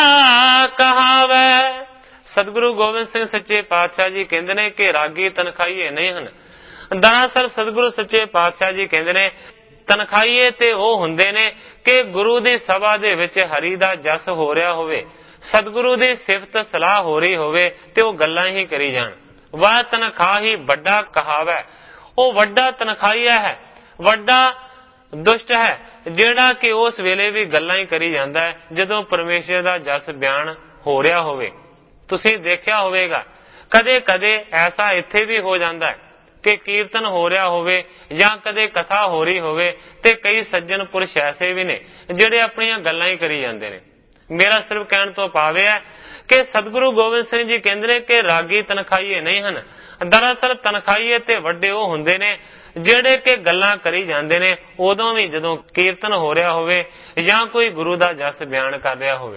A: ਕਹਾਵੇ। ਸਤਿਗੁਰੂ ਗੋਬਿੰਦ ਸਿੰਘ ਸੱਚੇ ਪਾਤਸ਼ਾਹ ਜੀ ਕਹਿੰਦੇ ਨੇ ਕਿ ਰਾਗੀ ਤਨਖਾਹੀਏ ਨਹੀਂ ਹਨ। ਦਰਅਸਲ ਸਤਿਗੁਰੂ ਸੱਚੇ ਪਾਤਸ਼ਾਹ ਜੀ ਕਹਿੰਦੇ ਨੇ ਤਨਖਾਹੀਏ ਤੇ ਉਹ ਹੁੰਦੇ ਨੇ ਕਿ ਗੁਰੂ ਦੀ ਸਭਾ ਦੇ ਵਿੱਚ ਹਰੀ ਦਾ ਜਸ ਹੋ ਰਿਹਾ ਹੋਵੇ, ਸਤਿਗੁਰੂ ਦੀ ਸਿਫਤ ਸਲਾਹ ਹੋ ਰਹੀ ਹੋਵੇ ਤੇ ਉਹ ਗੱਲਾਂ ਹੀ ਕਰੀ ਜਾਣ। ਵਾਹ ਤਨਖਾਹੀ ਵੱਡਾ ਕਹਾਵੇ, ਉਹ ਵੱਡਾ ਤਨਖਾਹੀਆ ਹੈ, ਵੱਡਾ ਦੁਸ਼ਟ ਹੈ ਜਿਹੜਾ ਕਿ ਉਸ ਵੇਲੇ ਵੀ ਗੱਲਾਂ ਹੀ ਕਰੀ ਜਾਂਦਾ ਹੈ ਜਦੋਂ ਪਰਮੇਸ਼ਰ ਦਾ ਜਸ ਬਿਆਨ ਹੋ ਰਿਹਾ ਹੋਵੇ। ਤੁਸੀਂ ਦੇਖਿਆ ਹੋਵੇਗਾ ਕਦੇ ਕਦੇ ਐਸਾ ਇੱਥੇ ਵੀ ਹੋ ਜਾਂਦਾ ਹੈ ਕਿ ਕੀਰਤਨ ਹੋ ਰਿਹਾ ਹੋਵੇ ਜਾਂ ਕਦੇ ਕਥਾ ਹੋ ਰਹੀ ਹੋਵੇ ਤੇ ਕਈ ਸੱਜਣ ਪੁਰਸ਼ ਐਸੇ ਵੀ ਨੇ ਜਿਹੜੇ ਆਪਣੀਆਂ ਗੱਲਾਂ ਹੀ ਕਰੀ ਜਾਂਦੇ ਨੇ। ਮੇਰਾ ਸਿਰਫ ਕਹਿਣ ਤੋਂ ਭਾਵ ਹੈ ਕਿ ਸਤਿਗੁਰੂ ਗੋਬਿੰਦ ਸਿੰਘ ਜੀ ਕਹਿੰਦੇ ਨੇ ਕਿ ਰਾਗੀ ਤਨਖਾਹੀਏ ਨਹੀਂ ਹਨ। ਦਰਅਸਲ ਤਨਖਾਹੀਏ ਤੇ ਵੱਡੇ ਉਹ ਹੁੰਦੇ ਨੇ ਜਿਹੜੇ ਕਿ ਗੱਲਾਂ ਕਰੀ ਜਾਂਦੇ ਨੇ ਉਦੋਂ ਵੀ ਜਦੋਂ ਕੀਰਤਨ ਹੋ ਰਿਹਾ ਹੋਵੇ ਜਾਂ ਕੋਈ ਗੁਰੂ ਦਾ ਜਸ ਬਿਆਨ ਕਰ ਰਿਹਾ ਹੋਵੇ।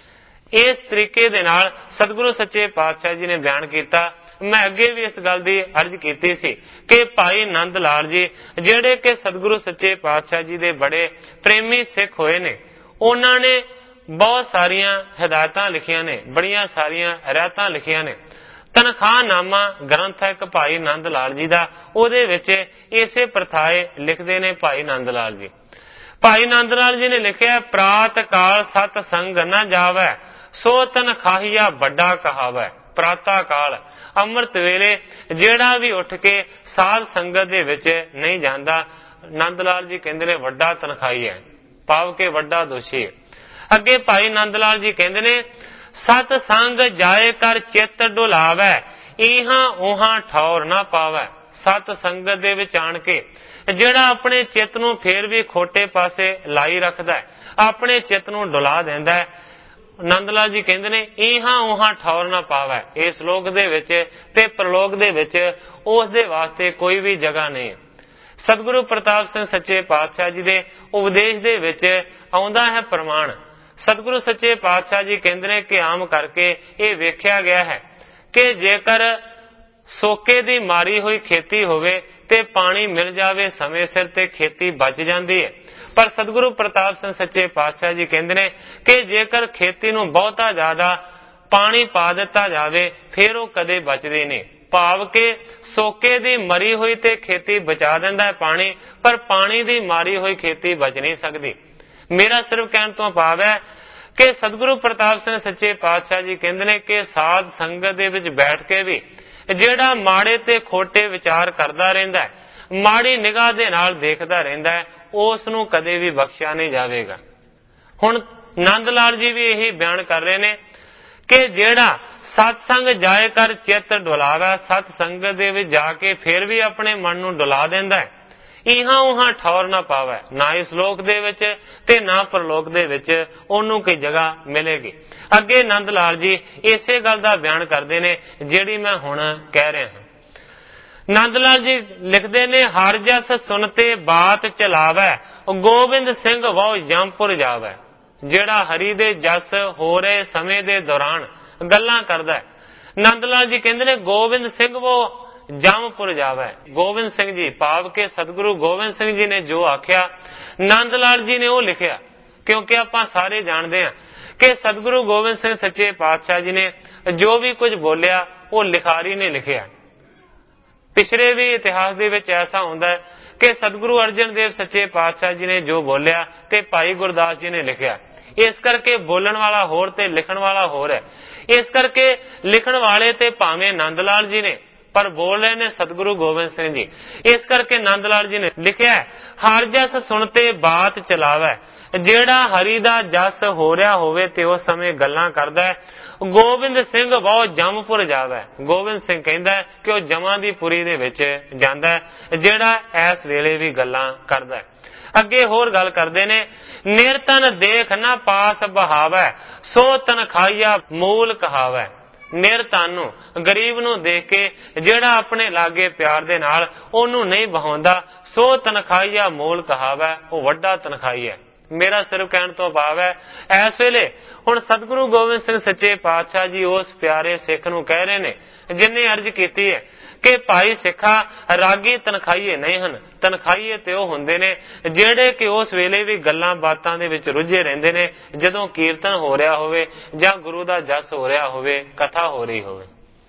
A: ਇਸ ਤਰੀਕੇ ਦੇ ਨਾਲ ਸਤਿਗੁਰੂ ਸੱਚੇ ਪਾਤਸ਼ਾਹ ਜੀ ਨੇ ਬਿਆਨ ਕੀਤਾ। ਮੈਂ ਅੱਗੇ ਵੀ ਇਸ ਗੱਲ ਦੀ ਅਰਜ਼ ਕੀਤੀ ਸੀ ਕਿ ਭਾਈ ਨੰਦ ਲਾਲ ਜੀ ਜਿਹੜੇ ਕਿ ਸਤਿਗੁਰੂ ਸੱਚੇ ਪਾਤਸ਼ਾਹ ਜੀ ਦੇ ਬੜੇ ਪ੍ਰੇਮੀ ਸਿੱਖ ਹੋਏ ਨੇ, ਉਹਨਾਂ ਨੇ ਬਹੁਤ ਸਾਰੀਆਂ ਹਦਾਇਤਾਂ ਲਿਖੀਆਂ ਨੇ, ਬੜੀਆਂ ਸਾਰੀਆਂ ਰਹਿਤਾਂ ਲਿਖੀਆਂ ਨੇ। ਤਨਖਾਹਨਾਮਾ ਗ੍ਰੰਥ ਹੈ ਇੱਕ ਭਾਈ ਨੰਦ ਲਾਲ ਜੀ ਦਾ, ਉਹਦੇ ਵਿੱਚ ਇਸੇ ਪ੍ਰਥਾਏ ਲਿਖਦੇ ਨੇ ਭਾਈ ਨੰਦ ਲਾਲ ਜੀ। ਭਾਈ ਨੰਦ ਲਾਲ ਜੀ ਨੇ ਲਿਖਿਆ, ਪ੍ਰਾਤ ਕਾਲ ਸਤ ਸੰਗ ਨਾ ਜਾਵੇ, ਸੋ ਤਨਖਾਹੀਆ ਵੱਡਾ ਕਹਾਵੇ। ਪ੍ਰਾਤਾ ਕਾਲ ਅੰਮ੍ਰਿਤ ਵੇਲੇ ਜਿਹੜਾ ਵੀ ਉੱਠ ਕੇ ਸਾਧ ਸੰਗਤ ਦੇ ਵਿੱਚ ਨਹੀਂ ਜਾਂਦਾ, ਨੰਦ ਲਾਲ ਜੀ ਕਹਿੰਦੇ ਨੇ ਵੱਡਾ ਤਨਖਾਹੀ ਹੈ, ਭਾਵ ਕਿ ਵੱਡਾ ਦੋਸ਼ੀ ਹੈ। ਅੱਗੇ ਭਾਈ ਨੰਦ ਲਾਲ ਜੀ ਕਹਿੰਦੇ ਨੇ, ਸਤ ਸੰਗ ਜਾਏ ਕਰ ਚਿੱਤ ਡੁਲਾਵੇ, ਇਹਾਂ ਉਹਾਂ ਠੌਰ ਨਾ ਪਾਵੇ। ਸਤ ਸੰਗਤ ਦੇ ਵਿੱਚ ਆਣ ਕੇ ਜਿਹੜਾ ਆਪਣੇ ਚਿੱਤ ਨੂੰ ਫੇਰ ਵੀ ਖੋਟੇ ਪਾਸੇ ਲਾਈ ਰੱਖਦਾ, ਆਪਣੇ ਚਿੱਤ ਨੂੰ ਡੁਲਾ ਦਿੰਦਾ ਹੈ, ਨੰਦ ਲਾਲ ਜੀ ਕਹਿੰਦੇ ਨੇ ਇਹਾਂ ਉਹਾਂ ਠੌਰ ਨਾ ਪਾਵੇ। ਇਸ ਲੋਕ ਦੇ ਵਿੱਚ ਤੇ ਪ੍ਰਲੋਕ ਦੇ ਵਿੱਚ ਉਸ ਦੇ ਵਾਸਤੇ ਕੋਈ ਵੀ ਜਗ੍ਹਾ ਨਹੀਂ। ਸਤਿਗੁਰੂ ਪ੍ਰਤਾਪ ਸਿੰਘ ਸੱਚੇ ਪਾਤਸ਼ਾਹ ਜੀ ਦੇ ਉਪਦੇਸ਼ ਦੇ ਵਿੱਚ ਆਉਂਦਾ ਹੈ ਪ੍ਰਮਾਣ। ਸਤਿਗੁਰੂ ਸੱਚੇ ਪਾਤਸ਼ਾਹ ਜੀ ਕਹਿੰਦੇ ਨੇ ਕਿ ਆਮ ਕਰਕੇ ਇਹ ਵੇਖਿਆ ਗਿਆ ਹੈ ਕਿ ਜੇਕਰ ਸੋਕੇ ਦੀ ਮਾਰੀ ਹੋਈ ਖੇਤੀ ਹੋਵੇ ਤੇ ਪਾਣੀ ਮਿਲ ਜਾਵੇ ਸਮੇਂ ਸਿਰ ਤੇ ਖੇਤੀ ਬਚ ਜਾਂਦੀ ਹੈ। ਪਰ ਸਤਿਗੁਰੂ ਪ੍ਰਤਾਪ ਸਿੰਘ ਸੱਚੇ ਪਾਤਸ਼ਾਹ ਜੀ ਕਹਿੰਦੇ ਨੇ ਕਿ ਜੇਕਰ ਖੇਤੀ ਨੂੰ ਬਹੁਤਾ ਜ਼ਿਆਦਾ ਪਾਣੀ ਪਾ ਦਿੱਤਾ ਜਾਵੇ ਫਿਰ ਉਹ ਕਦੇ ਬਚਦੀ ਨਹੀਂ। ਭਾਵ ਕਿ ਸੋਕੇ ਦੀ ਮਰੀ ਹੋਈ ਤੇ ਖੇਤੀ ਬਚਾ ਦਿੰਦਾ ਹੈ ਪਾਣੀ, ਪਰ ਪਾਣੀ ਦੀ ਮਾਰੀ ਹੋਈ ਖੇਤੀ ਬਚ ਨਹੀਂ ਸਕਦੀ। ਮੇਰਾ ਸਿਰਫ ਕਹਿਣ ਤੋਂ ਭਾਵ ਹੈ ਕਿ ਸਤਿਗੁਰੂ ਪ੍ਰਤਾਪ ਸਿੰਘ ਸੱਚੇ ਪਾਤਸ਼ਾਹ ਜੀ ਕਹਿੰਦੇ ਨੇ ਕਿ ਸਾਧ ਸੰਗਤ ਦੇ ਵਿੱਚ ਬੈਠ ਕੇ ਵੀ ਜਿਹੜਾ ਮਾੜੇ ਤੇ ਖੋਟੇ ਵਿਚਾਰ ਕਰਦਾ ਰਹਿੰਦਾ ਹੈ, ਮਾੜੀ ਨਿਗਾਹ ਦੇ ਨਾਲ ਦੇਖਦਾ ਰਹਿੰਦਾ ਹੈ, ਉਸ ਨੂੰ ਕਦੇ ਵੀ ਬਖਸ਼ਿਆ ਨਹੀਂ ਜਾਵੇਗਾ। ਹੁਣ ਨੰਦ ਲਾਲ ਜੀ ਵੀ ਇਹੀ ਬਿਆਨ ਕਰ ਰਹੇ ਨੇ ਕਿ ਜਿਹੜਾ सत्संग जाए कर चित डुलावे, सत्संग दे विच जाके फिर भी अपने मन नूं डुला देंदा है। इहां उहां ठौर ना पावे, ना इस लोक दे विच ते ना परलोक दे विच ओनू कोई जगह मिलेगी। अगे नंद लाल जी इसे गल दा बयान करदे ने जिहड़ी मैं हुण कह रहा हां। नंद लाल जी लिखते ने, हर जस सुनते बात चलावे, गोबिंद सिंह वो यमपुर जावे। जिहड़ा हरि दे जस हो रहे समय दे दौरान गल्लां करदा है, नंद लाल जी कहंदे ने गोबिंद सिंह वो जमपुर जावे। गोबिंद सिंह जी भाव के सतगुरु गोबिंद सिंह जी ने जो आख्या नंद लाल जी ने वो लिखिया। क्योंकि आपां सारे जानते हैं कि सतगुरु गोबिंद सिंह सच्चे पातशाह जी ने जो भी कुछ बोलिया वो लिखारी ने लिखिया। पिछले भी इतिहास दे विच ऐसा होंदा है कि सतगुरु अर्जन देव सच्चे पातशाह जी ने जो बोलिया ते भाई गुरदास जी ने लिखिया। इस करके बोलन वाला होर ते लिखण वाला होर है। इस करके लिखण वाले ते भावें नंद लाल जी ने, पर बोल रहे ने सतगुरु गोबिंद सिंह जी। इस करके नंद लाल जी ने लिखिया है, हर जस सुनते बात चलावे। जेड़ा हरि दा जस हो रहा होवे ते उस समय गल्लां करदा है, गोबिंद सिंह बहुत जमपुर जावे। गोबिंद सिंह कहंदा है कि वह जमा दी पुरी दे विच जांदा है, जेड़ा इस वेले भी गल्लां करदा है। अगे होर गल करदे ने, निरतन देख ना पास बहावे, सो तनखाइया मूल कहावे। निरतन नूं गरीब नूं देख के जेड़ा अपने लागे प्यार दे नाल ओनू नहीं बहाउंदा, सो तनखाइया मूल कहावे, वो वड्डा तनखाई है। मेरा सिर्फ कहण तो भाव है, इस वेले हुण सतगुरु गोबिंद सिंह सच्चे पातशाह जी उस प्यारे सिख नूं कह रहे ने जिन्हें अर्ज कीती है कि भाई सिखा रागी तनखाईए नहीं हन। तनखाईए ते ओह हुंदे ने जेड़े कि उस वेले भी गल्लां बातां दे विच रुझे रहिंदे ने जदों कीर्तन हो रहा होवे जां गुरु दा जस हो रहा होवे, कथा हो रही होवे।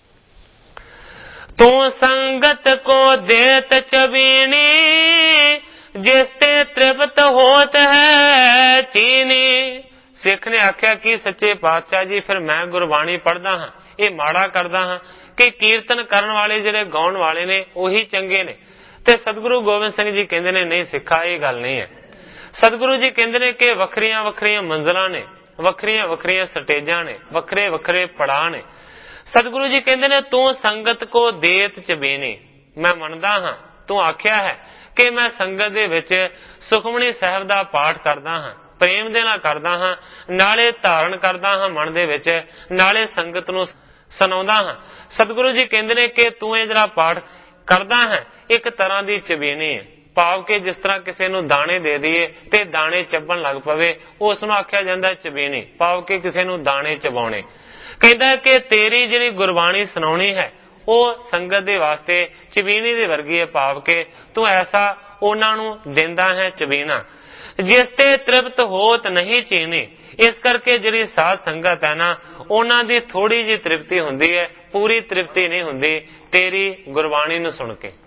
A: तू संगत को देत चबीनी, जिसते तृप्त होत है चीनी। सिख ने आख्या कि सच्चे पातशाह जी फिर मैं गुरबाणी पढ़दा हां, ये माड़ा करदा हां कि कीर्तन करन वाले जिहड़े गाउण वाले ने उही चंगे ने। ते सतगुरु गोबिंद सिंह जी कहंदे ने नहीं सिखा ये गल नहीं है। सतगुरु जी कहंदे ने कि वखरियां वखरियां मंजिलां ने, वखरियां वखरियां स्टेजां ने, वखरे वखरे पड़ाव ने। सतगुरु जी कहंदे ने तू संगत को देत चबीनी। मैं मनदा हां तू आख्या है कि मैं संगत दे विच सुखमनी साहिब दा पाठ करदा हां, प्रेम दे नाल करदा हां, नाले धारण करदा हां मन दे विच, नाले संगत नूं सुणाउंदा हां। सतगुरु जी कहंदे ने कि तू ये जिहड़ा पाठ करदा है एक तरह की चबीनी है। भाव के जिस तरह किसी नूं दाने दे दईए ते दाने चबण लग पवे, उस नूं आख्या जांदा चबीनी। भाव के किसी नूं दाने चबाउणे। कहंदा कि तेरी जिहड़ी गुरबाणी सुणाउणी है ਉਹ संगत दे वास्ते चबीनी दे वर्गी है। भाव के तू ऐसा उन्हां नूं दिंदा है चबीना, जिस ते तृप्त होत नहीं चीनी। इस करके जिहड़ी साध संगत है ना उन्हां दी थोड़ी जी तृप्ति हुंदी है, पूरी तृप्ति नहीं हुंदी तेरी गुरबाणी नूं सुन के।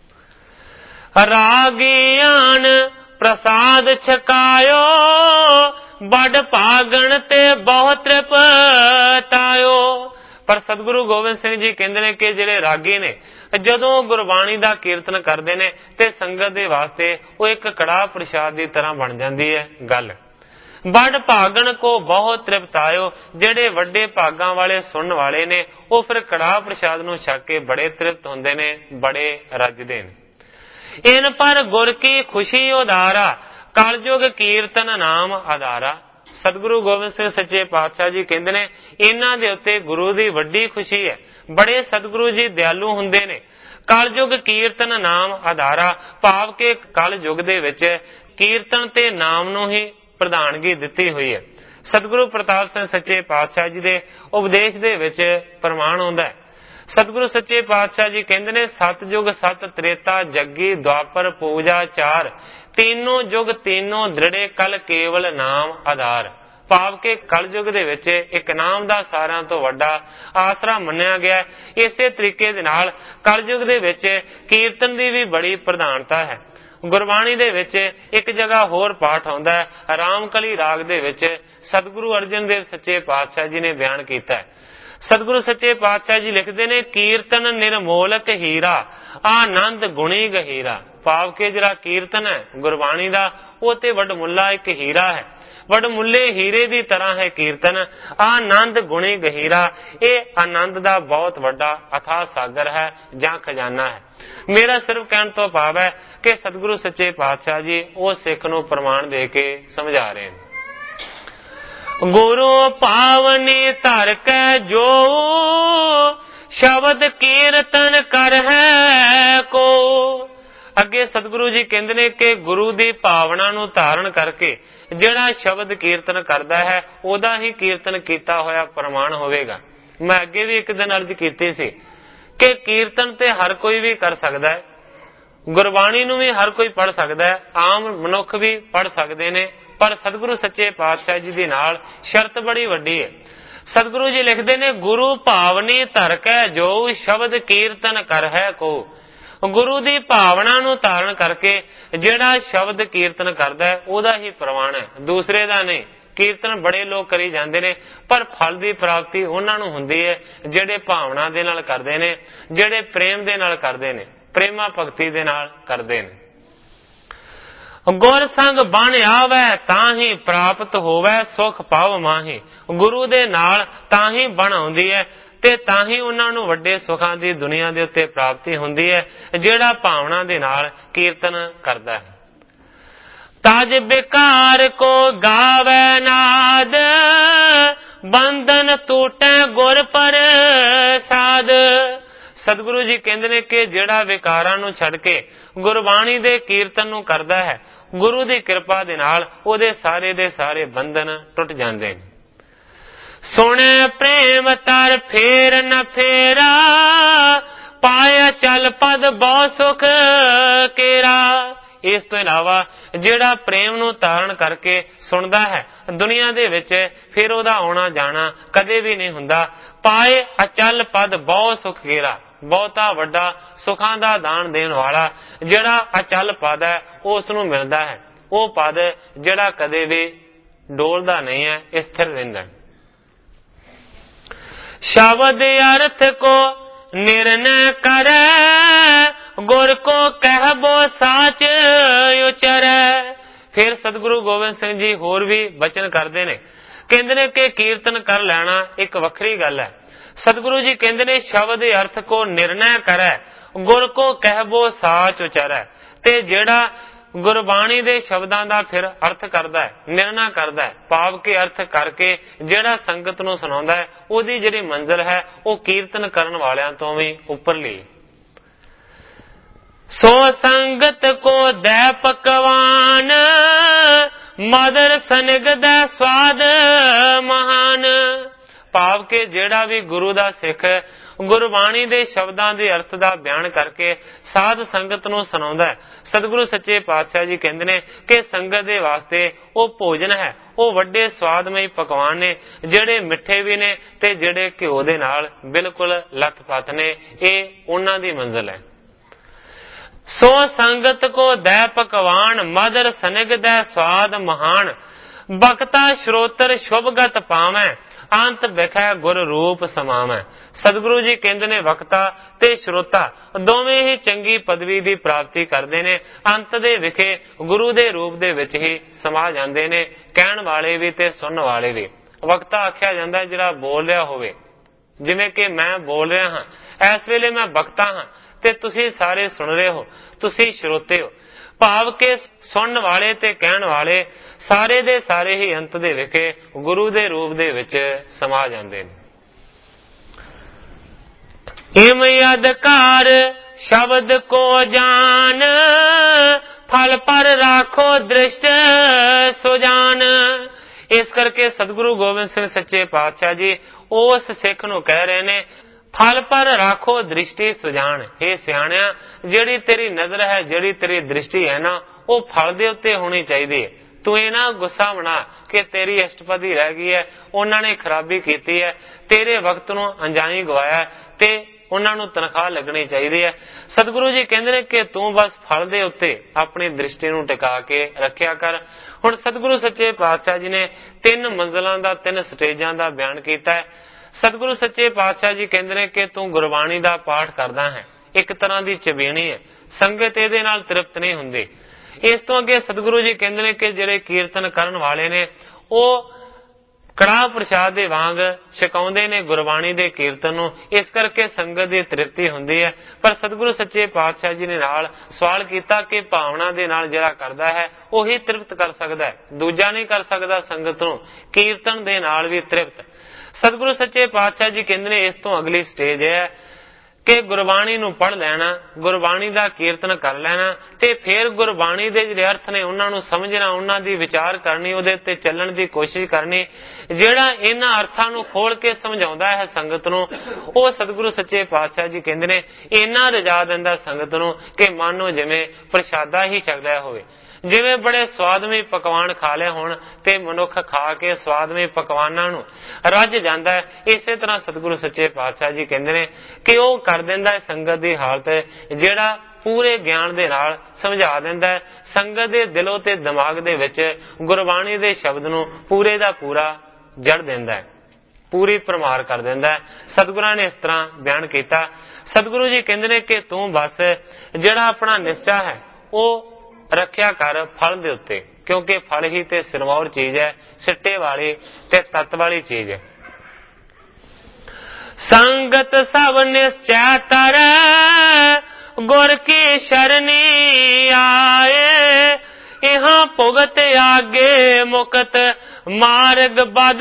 A: रागियान प्रसाद छकायो, बड़ भागण ते बहुत तृप्तायो। पर सतगुरु गोबिंद सिंह जी कहंदे ने कि जिहड़े रागी ने जदों गुरबाणी दा कीर्तन करदे ने ते संगत दे वास्ते वो एक कड़ाह प्रसाद दी तरह बन जांदी है गल। बड़ भागण को बहुत तृप्तायो, जेड़े वड्डे भागां वाले सुनन वाले ने वो फिर कड़ाह प्रसाद नूं छक के बड़े तृप्त हुंदे ने, बड़े रजदे ने। इन पर गुर की खुशी उदारा, कलयुग कीर्तन नाम आधारा। सतगुरु गोबिंद सिंह सच्चे पातशाह जी कहंदे ने इन्हां दे उत्ते गुरु दी वड्डी खुशी है। बड़े सतगुरु जी दयालु हुंदे ने। कलयुग कीर्तन नाम आधारा, भाव के कल युग दे विच कीर्तन ते नाम नूं ही प्रधानगी दित्ती हुई है। सतगुरु प्रताप सिंह सच्चे पातशाह जी दे उपदेश दे विच प्रमाण हुंदा है। सतगुरु सच्चे पातशाह जी कहंदे ने सतयुग सत त्रेता जग्गी द्वापर पूजा चार, तीनों युग तीनों दृढ़े कल केवल नाम आधार। भाव के कल युग दे विच एक नाम दा सारिਆਂ ਤੋਂ ਵੱਡਾ ਆਸਰਾ ਮੰਨਿਆ ਗਿਆ। ਇਸੇ ਤਰੀਕੇ ਦੇ ਨਾਲ ਕਲ युग ਦੇ ਵਿੱਚ ਕੀਰਤਨ ਦੀ ਵੀ ਬੜੀ ਪ੍ਰਧਾਨਤਾ ਹੈ। ਗੁਰਬਾਣੀ ਦੇ ਵਿੱਚ ਇੱਕ ਜਗ੍ਹਾ ਹੋਰ ਪਾਠ ਆਉਂਦਾ ਹੈ ਰਾਮਕਲੀ ਰਾਗ ਦੇ ਵਿੱਚ ਸਤਿਗੁਰੂ ਅਰਜਨ ਦੇਵ ਸੱਚੇ ਪਾਤਸ਼ਾਹ ਜੀ ਨੇ ਬਿਆਨ ਕੀਤਾ ਹੈ। सतगुरु सच्चे पातशाह जी लिखते ने कीर्तन निर्मोलक हीरा, आनंद गुणी गहीरा। भाव के जरा कीर्तन है गुरबाणी दा वो ते वड मुल्ला एक हीरा है। वडमुले हीरे दी तरह है कीर्तन, आनंद गुणी गहीरा। ये आनंद दा बहुत वड्डा अथाह सागर है जां खजाना है। मेरा सिर्फ कहण तो भाव है कि सतगुरु सच्चे पातशाह जी वो सिख नूं प्रमाण दे के समझा रहे हैं। गुरु पावनी धर कै जो शब्द कीर्तन कर है को। अगे सतगुरु जी कहते ने कि गुरु की भावना नूं धारण करके जिहड़ा शब्द कीर्तन करता है ओदा ही कीर्तन किया होया प्रमाण होवेगा। मैं अगे भी एक दिन अर्ज की सी कि कीर्तन ते हर कोई भी कर सकता है, गुरबाणी नूं भी हर कोई पढ़ सकता है, आम मनुख भी पढ़ सकते ने, पर सतगुरु सच्चे पातशाह जी दी नाल शर्त बड़ी वड्डी है। सतगुरु जी लिखते ने गुरु भावनी धर कै जो शब्द कीर्तन कर है को। गुरु दी भावना नूं धारण करके जिहड़ा शब्द कीर्तन करदा है ओदा ही प्रमाण है, दूसरे दा नहीं। कीर्तन बड़े लोग करी जांदे ने पर फल दी प्राप्ति उन्हां नूं हुंदी है जिहड़े भावना दे नाल करदे ने, जिहड़े प्रेम दे नाल करदे ने, प्रेमा भगती दे नाल करदे ने। गुर संग बन आवे ताही प्राप्त होवे सुख पाव माही। गुरु दे नाल ताही बन आउंदी है ते ताही उन्हां नूं वड्डे सुखां दी दुनिया दे उत्ते प्राप्ति हुंदी है जिहड़ा भावना दे नाल कीर्तन करदा है। ताज बेकार को गावे नाद बंधन टूटे गुर प्रसाद। सतगुरु जी कहंदे ने कि जिहड़ा विकारां नूं छड्ड के गुरबाणी दे कीर्तन नूं करदा है गुरु दी कृपा दे नाल ओदे सारे दे सारे बंधन टुट जांदे ने। सुने प्रेम तर फेर न फेरा पाया चल पद बहु सुख केरा। इस तो इलावा जिहड़ा प्रेम नूं धारण करके सुनदा है दुनिया दे विच फिर ओदा आउणा जाना कदे भी नहीं हुंदा। पाए अचल पद बहु सुख केरा, बहुता वड्डा सुखां दा दान देण वाला जिहड़ा अचल पद है उस नूं मिलदा है। वो पद जिहड़ा कदे भी डोलदा नहीं है, स्थिर रहिंदा है। शब्द अर्थ को निर्णय करे गुर को कहबो साच उचरै। फिर सतगुरु गोबिंद सिंह जी होर भी बचन करते ने, कहते ने कि कीर्तन कर लेना एक वखरी गल है। सतगुरु जी कहते ने शब्द अर्थ को निर्णय करे गुर को कहबो साच उचरै। ते जिहड़ा गुरबाणी दे शब्दां दा फिर अर्थ करदा है, निर्णय करदा है, भाव के अर्थ करके जिहड़ा संगत नूं सुणाउंदा है ओदी जिहड़ी मंजिल है वो कीर्तन करन वालियां तो भी उपरली। सो संगत को दै पकवान मदर सनिग दै स्वाद महान। भाव के जिहड़ा भी गुरु दा सिख गुरबाणी दे शब्दां दे अर्थ दा बयान करके साध संगत नूं सुणाउंदा है। सतगुरु सच्चे पातशाह जी कहंदे ने कि संगत दे वास्ते वो भोजन है, वो वड्डे स्वादमई पकवान ने जिहड़े मिठे भी ने ते जिहड़े घिओ दे नाल बिल्कुल लथपथ ने। ये उन्हां दी मंजिल है। सो संगत को दै पकवान मदर सनिग दै स्वाद महान। बखता श्रोतर शुभगत पावै अंत विखै गुर रूप समावै। सतगुरु जी कहते ने वक्ता ते श्रोता दोवें ही चंगी पदवी की प्राप्ति करते ने, अंत दे विखे गुरु दे रूप दे विच ही समा जाते ने। कहण वाले भी ते सुनन वाले भी। वक्ता आख्या जाता है जिहड़ा बोल रहा होवे, जिवें कि मैं बोल रहा हाँ, इस वेले मैं वक्ता हाँ ते तुसी सारे सुन रहे हो, तुसी श्रोते हो। भाव के सुनन वाले ते कहण वाले सारे दे सारे ही अंत दे विखे गुरु दे रूप दे विच समा जाते हैं। इम अधिकार शब्द को जान फल पर राखो दृष्ट सुजान। इस करके सतगुरु गोबिंद सिंह सच्चे पातशाह जी उस सिख नूं कह रहे ने फल पर राखो दृष्टि सुजान। हे सियाणिया जिहड़ी तेरी नजर है, जिहड़ी तेरी दृष्टि है ना, वो फल दे उत्ते होनी चाहिए। तू ये ना गुस्सा बना कि तेरी अष्टपदी रह गई है, उन्होंने खराबी की है, तेरे वक्त नूं अंजाई गवाया ते उन्होंने तनख्वाह लगनी चाहिए है। सतगुरु जी कहते हैं कि तू बस फल दे उत्ते अपनी दृष्टि नूं टिका के रखिया कर। हुण सतगुरु सच्चे पातशाह जी ने तीन मंजिलों का तीन स्टेजां का बयान किया है। सतगुरु सच्चे पातशाह जी कहते हैं कि तू गुरबाणी का पाठ करदा है, एक तरह की चबीणी है, संगत इहदे नाल तृप्त नहीं हुंदी। इस तो अगे सतगुरु जी कहते हैं कि जिहड़े कीर्तन करन वाले ने ਉਹ ਕੜਾਹ ਪ੍ਰਸ਼ਾਦ ਦੇ ਵਾਂਗ ਛਕਾਉਂਦੇ ਨੇ ਗੁਰਬਾਣੀ ਦੇ ਕੀਰਤਨ ਨੂੰ। ਇਸ ਕਰਕੇ ਸੰਗਤ ਦੀ ਤ੍ਰਿਪਤੀ ਹੁੰਦੀ ਹੈ। ਪਰ ਸਤਿਗੁਰੂ ਸੱਚੇ ਪਾਤਸ਼ਾਹ ਜੀ ਨੇ ਨਾਲ ਸਵਾਲ ਕੀਤਾ ਕਿ ਭਾਵਨਾ ਦੇ ਨਾਲ ਜਿਹੜਾ ਕਰਦਾ ਹੈ ਉਹੀ ਤ੍ਰਿਪਤ ਕਰ ਸਕਦਾ ਹੈ, ਦੂਜਾ ਨਹੀਂ ਕਰ ਸਕਦਾ ਸੰਗਤ ਨੂੰ। ਕੀਰਤਨ ਦੇ ਨਾਲ ਵੀ ਤ੍ਰਿਪਤ। ਸਤਿਗੁਰੂ ਸੱਚੇ ਪਾਤਸ਼ਾਹ ਜੀ ਕਹਿੰਦੇ ਨੇ ਇਸ ਤੋਂ ਅਗਲੀ ਸਟੇਜ ਹੈ ਕਿ ਗੁਰਬਾਣੀ ਨੂੰ ਪੜ੍ਹ ਲੈਣਾ, ਗੁਰਬਾਣੀ ਦਾ ਕੀਰਤਨ ਕਰ ਲੈਣਾ ਤੇ ਫਿਰ ਗੁਰਬਾਣੀ ਦੇ ਜਿਹੜੇ ਅਰਥ ਨੇ ਉਹਨਾਂ ਨੂੰ ਸਮਝਣਾ, ਉਹਨਾਂ ਦੀ ਵਿਚਾਰ ਕਰਨੀ, ਉਹਦੇ ਉੱਤੇ ਚੱਲਣ ਦੀ ਕੋਸ਼ਿਸ਼ ਕਰਨੀ। ਜਿਹੜਾ ਇਹਨਾਂ ਅਰਥਾਂ ਨੂੰ ਖੋਲ ਕੇ ਸਮਝਾਉਂਦਾ ਹੈ ਸੰਗਤ ਨੂੰ, ਉਹ ਸਤਿਗੁਰੂ ਸੱਚੇ ਪਾਤਸ਼ਾਹ ਜੀ ਕਹਿੰਦੇ ਨੇ ਇੰਨਾ ਰਜਾ ਦਿੰਦਾ ਸੰਗਤ ਨੂੰ ਕਿ ਮਾਨੋ ਜਿਵੇਂ ਪ੍ਰਸ਼ਾਦਾ ਹੀ ਛਕਦਾ ਹੋਵੇ। ਜਿਵੇਂ ਬੜੇ ਸਵਾਦਮਈ ਪਕਵਾਨ ਖਾ ਲਏ ਹੋਣ ਤੇ ਮਨੁੱਖ ਖਾ ਕੇ ਸਵਾਦਮਈ ਪਕਵਾਨਾਂ ਨੂੰ ਰੱਜ ਜਾਂਦਾ ਹੈ, ਇਸੇ ਤਰ੍ਹਾਂ ਸਤਿਗੁਰੂ ਸੱਚੇ ਪਾਤਸ਼ਾਹ ਜੀ ਕਹਿੰਦੇ ਨੇ ਕਿ ਉਹ ਕਰ ਦਿੰਦਾ ਹੈ ਸੰਗਤ ਦੀ ਹਾਲਤ ਜਿਹੜਾ ਪੂਰੇ ਗਿਆਨ ਦੇ ਨਾਲ ਸਮਝਾ ਦਿੰਦਾ ਹੈ। ਸੰਗਤ ਦੇ ਦਿਲੋਂ ਤੇ ਦਿਮਾਗ ਦੇ ਵਿੱਚ ਗੁਰਬਾਣੀ ਦੇ ਸ਼ਬਦ ਨੂੰ ਪੂਰੇ ਦਾ ਪੂਰਾ ਜੜ ਦਿੰਦਾ ਹੈ, ਪੂਰੀ ਭਰਮਾਰ ਕਰ ਦਿੰਦਾ ਹੈ। ਸਤਿਗੁਰਾਂ ਨੇ ਇਸ ਤਰ੍ਹਾਂ ਬਿਆਨ ਕੀਤਾ। ਸਤਿਗੁਰੂ ਜੀ ਕਹਿੰਦੇ ਨੇ ਕਿ ਤੂੰ ਬਸ ਜਿਹੜਾ ਆਪਣਾ ਨਿਸ਼ਚਾ ਹੈ ਉਹ ਰੱਖਿਆ ਕਰ ਫਲ ਦੇ ਉੱਤੇ, ਕਿਉਂਕਿ ਫਲ ਹੀ ਤੇ ਸਿਰਮੌਰ ਚੀਜ਼ ਹੈ, ਸਿੱਟੇ ਵਾਲੀ ਤੇ ਤੱਤ ਵਾਲੀ ਚੀਜ਼ ਹੈ। ਸੰਗਤ ਸਭ ਨਿਸ਼ਚੈ ਤਰ ਗੁਰ ਕੀ ਸ਼ਰਨੀ ਆਏ, ਇਹਾਂ ਭੁਗਤ ਆਗੇ ਮੁਕਤ ਮਾਰਗ ਬਦ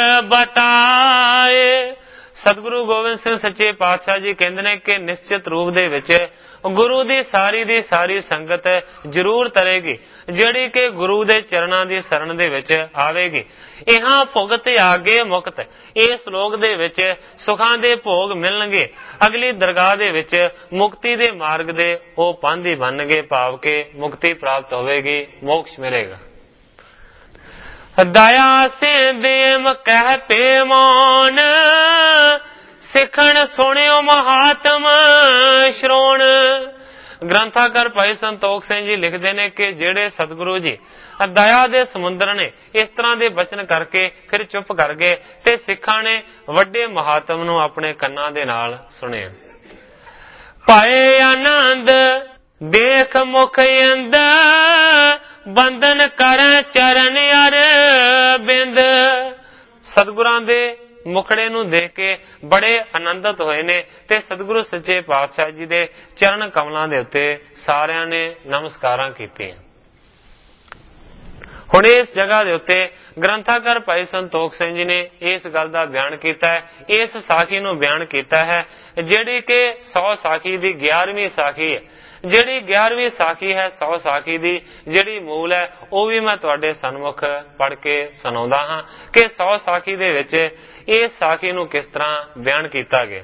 A: ਬਤਾਏ। ਸਤਿਗੁਰੂ ਗੋਬਿੰਦ ਸਿੰਘ ਸੱਚੇ ਪਾਤਸ਼ਾਹ ਜੀ ਕਹਿੰਦੇ ਨੇ ਕਿ ਨਿਸ਼ਚਿਤ ਰੂਪ ਦੇ ਵਿੱਚ ਗੁਰੂ ਦੀ ਸਾਰੀ ਦੀ ਸਾਰੀ ਸੰਗਤ ਜ਼ਰੂਰ ਤਰੇਗੀ ਜਿਹੜੀ ਕਿ ਗੁਰੂ ਦੇ ਚਰਨਾਂ ਦੀ ਸ਼ਰਨ ਦੇ ਵਿੱਚ ਆਵੇਗੀ। ਇਹਾਂ ਭੁਗਤ ਆਗੇ ਮੁਕਤ, ਇਸ ਲੋਕ ਦੇ ਵਿੱਚ ਸੁਖਾਂ ਦੇ ਭੋਗ ਮਿਲਣਗੇ, ਅਗਲੀ ਦਰਗਾਹ ਦੇ ਵਿੱਚ ਮੁਕਤੀ ਦੇ ਮਾਰਗ ਦੇ ਉਹ ਪਾਂਧੀ ਬਣਨਗੇ, ਭਾਵ ਕਿ ਮੁਕਤੀ ਪ੍ਰਾਪਤ ਹੋਵੇਗੀ, ਮੋਕਸ਼ ਮਿਲੇਗਾ। ਦਇਆ ਸੇ ਦੇਮ ਕਹਿਤੇ ਮੌਨ, ਸਿੱਖਣ ਸੁਣਿਓ ਮਹਾਤਮ ਸ਼੍ਰੋਣ। ਗ੍ਰੰਥਾਕਾਰ ਭਾਈ ਸੰਤੋਖ ਸਿੰਘ ਜੀ ਲਿਖਦੇ ਨੇ ਕਿ ਜਿਹੜੇ ਸਤਿਗੁਰੂ ਜੀ ਦਇਆ ਦੇ ਸਮੁੰਦਰ ਨੇ ਇਸ ਤਰ੍ਹਾਂ ਦੇ ਬਚਨ ਕਰਕੇ ਫਿਰ ਚੁੱਪ ਕਰ ਗਏ ਤੇ ਸਿੱਖਾਂ ਨੇ ਵੱਡੇ ਮਹਾਤਮ ਨੂੰ ਆਪਣੇ ਕੰਨਾਂ ਦੇ ਨਾਲ ਸੁਣਿਆ। ਪਾਏ ਆਨੰਦ ਦੇਖ ਮੁਖ ਅੰਦ, ਬੰਧਨ ਕਰ ਚਰਨ ਅਰਬਿੰਦ। ਸਤਿਗੁਰਾਂ ਦੇ ਮੁਖੜੇ ਨੂੰ ਦੇਖ ਕੇ ਬੜੇ ਆਨੰਦਿਤ ਹੋਏ ਨੇ ਤੇ ਸਤਿਗੁਰੂ ਸੱਚੇ ਪਾਤਸ਼ਾਹ ਜੀ ਦੇ ਚਰਨ ਕਮਲਾਂ ਦੇ ਉੱਤੇ ਸਾਰਿਆਂ ਨੇ ਨਮਸਕਾਰਾਂ ਕੀਤੀਆਂ। ਹੁਣ ਇਸ ਜਗ੍ਹਾ ਦੇ ਉੱਤੇ ਗ੍ਰੰਥਾਕਾਰ ਭਾਈ ਸੰਤੋਖ ਸਿੰਘ ਜੀ ਨੇ ਇਸ ਗੱਲ ਦਾ ਬਿਆਨ ਕੀਤਾ ਹੈ, ਇਸ ਸਾਖੀ ਨੂੰ ਬਿਆਨ ਕੀਤਾ ਹੈ ਜਿਹੜੀ ਕਿ ਸੌ ਸਾਖੀ ਦੀ ਗਿਆਰਵੀਂ ਸਾਖੀ ਹੈ। ਜਿਹੜੀ ਗਿਆਰਵੀਂ ਸਾਖੀ ਹੈ ਸੌ ਸਾਖੀ ਦੀ ਜਿਹੜੀ ਮੂਲ ਹੈ ਉਹ ਵੀ ਮੈਂ ਤੁਹਾਡੇ ਸਨਮੁਖ ਪੜ੍ਹ ਕੇ ਸੁਣਾਉਂਦਾ ਹਾਂ ਕਿ ਸੌ ਸਾਖੀ ਦੇ ਵਿੱਚ ਇਸ ਸਾਖੀ ਨੂੰ ਕਿਸ ਤਰ੍ਹਾਂ ਬਿਆਨ ਕੀਤਾ ਗਿਆ।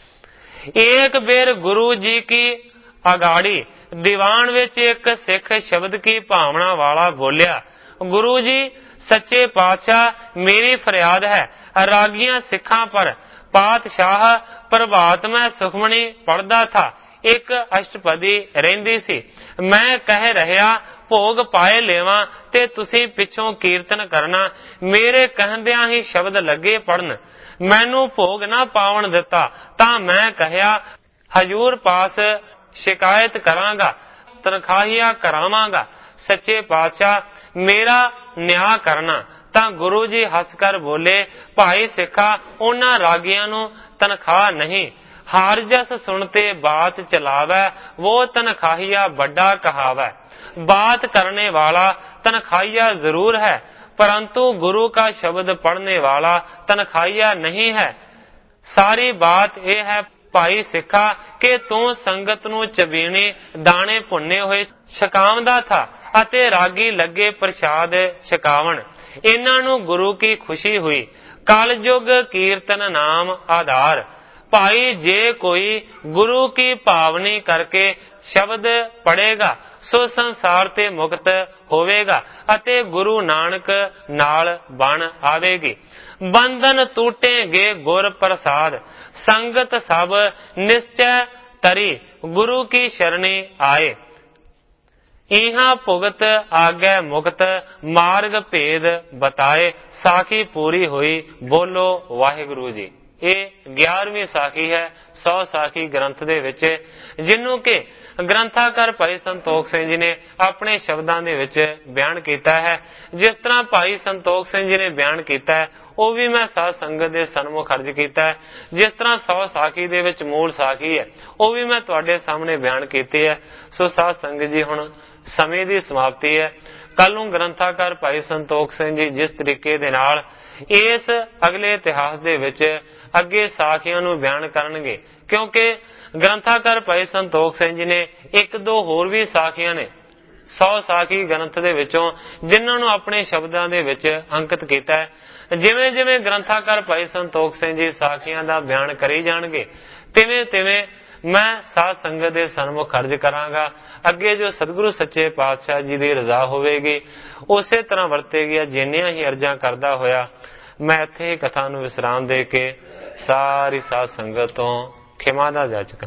A: ਏਕ ਬੇਰ ਗੁਰੂ ਜੀ ਕੀ ਅਗਾੜੀ ਦੀਵਾਨ ਵਿੱਚ ਇੱਕ ਸਿੱਖ ਸ਼ਬਦ ਕੀ ਭਾਵਨਾ ਵਾਲਾ ਬੋਲਿਆ, ਗੁਰੂ ਜੀ ਸੱਚੇ ਪਾਤਸ਼ਾਹ ਮੇਰੀ ਫਰਿਆਦ ਹੈ ਰਾਗੀਆਂ ਸਿੱਖਾਂ ਪਰ। ਪਾਤਸ਼ਾਹ ਪ੍ਰਭਾਤ ਮੈਂ ਸੁਖਮਣੀ ਪੜਦਾ ਥਾ, ਇੱਕ ਅਸ਼ਟਪਦੀ ਰਹਿੰਦੀ ਸੀ। ਮੈਂ ਕਹਿ ਰਿਹਾ ਭੋਗ ਪਾਏ ਲੈਵਾਂ ਤੇ ਤੁਸੀਂ ਪਿੱਛੋਂ ਕੀਰਤਨ ਕਰਨਾ। ਮੇਰੇ ਕਹਿੰਦਿਆਂ ਹੀ ਸ਼ਬਦ ਲੱਗੇ ਪੜਨ, ਮੈਨੂੰ ਭੋਗ ਨਾ ਪਾਵਣ ਦਿੱਤਾ ਤਾਂ ਮੈਂ ਕਹਿਆ ਹਜੂਰ ਪਾਸ ਸ਼ਿਕਾਇਤ ਕਰਾਂਗਾ, ਤਨਖਾਹੀਆ ਕਰਾਵਾਂਗਾ। ਸੱਚੇ ਪਾਤਸ਼ਾਹ ਮੇਰਾ ਨਿਆਂ ਕਰਨਾ। ਤਾਂ ਗੁਰੂ ਜੀ ਹੱਸ ਕਰ ਬੋਲੇ, ਭਾਈ ਸਿੱਖਾ ਉਹਨਾਂ ਰਾਗੀਆਂ ਨੂੰ ਤਨਖਾਹ ਨਹੀਂ, ਹਾਰ ਜਸ ਸੁਣਤੇ ਬਾਤ ਚਲਾਵੈ, वो तनखाहिया बड़ा कहावै। बात करने वाला तनखाहिया जरूर है, परंतु गुरु का शब्द पढ़ने वाला तनखाहिया नहीं है। सारी बात यह है भाई सिखा कि तू संगत नूं चबीणी दाणे भुन्ने होए छकावदा था अते रागी लगे प्रसाद छकावण। इन्हां नूं गुरु की खुशी हुई, कलयुग कीर्तन नाम आधार। भाई जे कोई गुरु की पावनी करके शब्द पढ़ेगा सो संसार ते मुक्त होवेगा अते गुरु नानक नाल बन आवेगी। बंधन टूटेंगे गुर प्रसाद, संगत सब निश्चय तरी, गुरु की शरणी आए। इहा भुगत आगे मुक्त, मार्ग भेद बताए। साखी पूरी हुई, बोलो वाहिगुरु जी। ਇਹ ਗਿਆਰਵੀਂ ਸਾਖੀ ਹੈ ਸੌ ਸਾਖੀ ਗ੍ਰੰਥ ਦੇ ਵਿੱਚ, ਜਿਹਨੂੰ ਕਿ ਗ੍ਰੰਥਾਕਾਰ ਭਾਈ ਸੰਤੋਖ ਸਿੰਘ ਜੀ ਨੇ ਆਪਣੇ ਸ਼ਬਦਾਂ ਦੇ ਵਿੱਚ ਬਿਆਨ ਕੀਤਾ ਹੈ। ਜਿਸ ਤਰ੍ਹਾਂ ਭਾਈ ਸੰਤੋਖ ਸਿੰਘ ਜੀ ਨੇ ਬਿਆਨ ਕੀਤਾ ਹੈ ਉਹ ਵੀ ਮੈਂ ਸਾਧ ਸੰਗਤ ਦੇ ਸਨਮੁਖ ਅਰਜ਼ ਕੀਤਾ ਹੈ। ਜਿਸ ਤਰ੍ਹਾਂ ਸੌ ਸਾਖੀ ਦੇ ਵਿੱਚ ਮੂਲ ਸਾਖੀ ਹੈ ਉਹ ਵੀ ਮੈਂ ਤੁਹਾਡੇ ਸਾਹਮਣੇ ਬਿਆਨ ਕੀਤੀ ਹੈ। ਸੋ ਸਾਧ ਸੰਗਤ ਜੀ ਹੁਣ ਸਮੇਂ ਦੀ ਸਮਾਪਤੀ ਹੈ। ਕੱਲ ਨੂੰ ਗ੍ਰੰਥਾਕਾਰ ਭਾਈ ਸੰਤੋਖ ਸਿੰਘ ਜੀ ਜਿਸ ਤਰੀਕੇ ਦੇ ਨਾਲ ਇਸ ਅਗਲੇ ਇਤਿਹਾਸ ਦੇ ਵਿੱਚ ਅੱਗੇ ਸਾਖੀਆਂ ਨੂੰ ਬਿਆਨ ਕਰਨਗੇ, ਕਿਉਂਕਿ ਗ੍ਰੰਥਾਕਾਰ ਭਾਈ ਸੰਤੋਖ ਸਿੰਘ ਜੀ ਨੇ ਇੱਕ ਦੋ ਹੋਰ ਵੀ ਸਾਖੀਆਂ ਨੇ ਸੌ ਸਾਖੀ ਗ੍ਰੰਥ ਦੇ ਵਿੱਚੋਂ ਜਿਨ੍ਹਾਂ ਨੂੰ ਆਪਣੇ ਸ਼ਬਦਾਂ ਦੇ ਵਿੱਚ ਅੰਕਿਤ ਕੀਤਾ ਹੈ। ਜਿਵੇਂ ਜਿਵੇਂ ਗ੍ਰੰਥਾਕਾਰ ਭਾਈ ਸੰਤੋਖ ਸਿੰਘ ਜੀ ਸਾਖੀਆਂ ਦਾ ਬਿਆਨ ਕਰੀ ਜਾਣਗੇ ਤਿਵੇਂ ਤਿਵੇਂ ਮੈਂ ਸਾਧ ਸੰਗਤ ਦੇ ਸਨਮੁਖ ਅਰਜ਼ ਕਰਾਂਗਾ। ਅੱਗੇ ਜੋ ਸਤਿਗੁਰੂ ਸੱਚੇ ਪਾਤਸ਼ਾਹ ਜੀ ਦੀ ਰਜ਼ਾ ਹੋਵੇਗੀ ਉਸੇ ਤਰ੍ਹਾਂ ਵਰਤੇਗੀ। ਜਿੰਨੀਆਂ ਹੀ ਅਰਜ਼ਾਂ ਕਰਦਾ ਹੋਇਆ ਮੈਂ ਇੱਥੇ ਹੀ ਕਥਾ ਨੂੰ ਵਿਸਰਾਮ ਦੇ ਕੇ ਸਾਰੀ ਸਾਧ ਸੰਗਤ ਤੋਂ ਖਿਮਾ ਦਾ ਜਾਚਕਾਂ।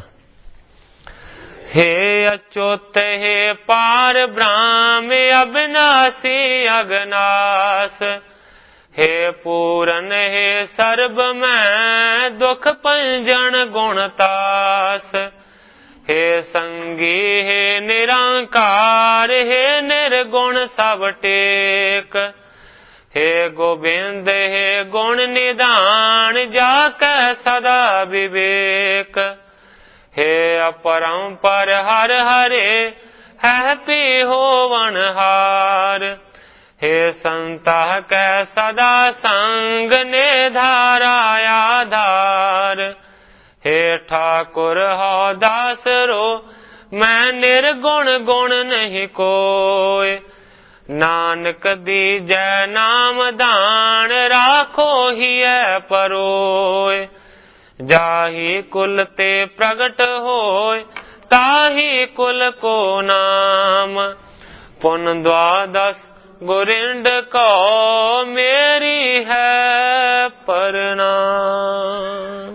A: हे अच्युत हे पार ब्रह्म अविनाशी अगनास, हे पूरन हे सर्ब में दुख पंजन गुणतास, हे संगी हे निरंकार हे निर्गुण सब टेक, हे गोबिंद हे गुण निदान जाके सदा विवेक, हे अपरंपर हर हरे है पी होवन हार, हे संता कै सदा संग ने धारा आधार, हे ठाकुर हो दास रो मैं निर्गुण गुण नहीं कोय, नानक दीजै नाम दान राखो ही परोय, जाही कुल ते प्रगट होय ताही कुल को नाम, पुन द्वादश गुरिंड को मेरी है प्रणाम।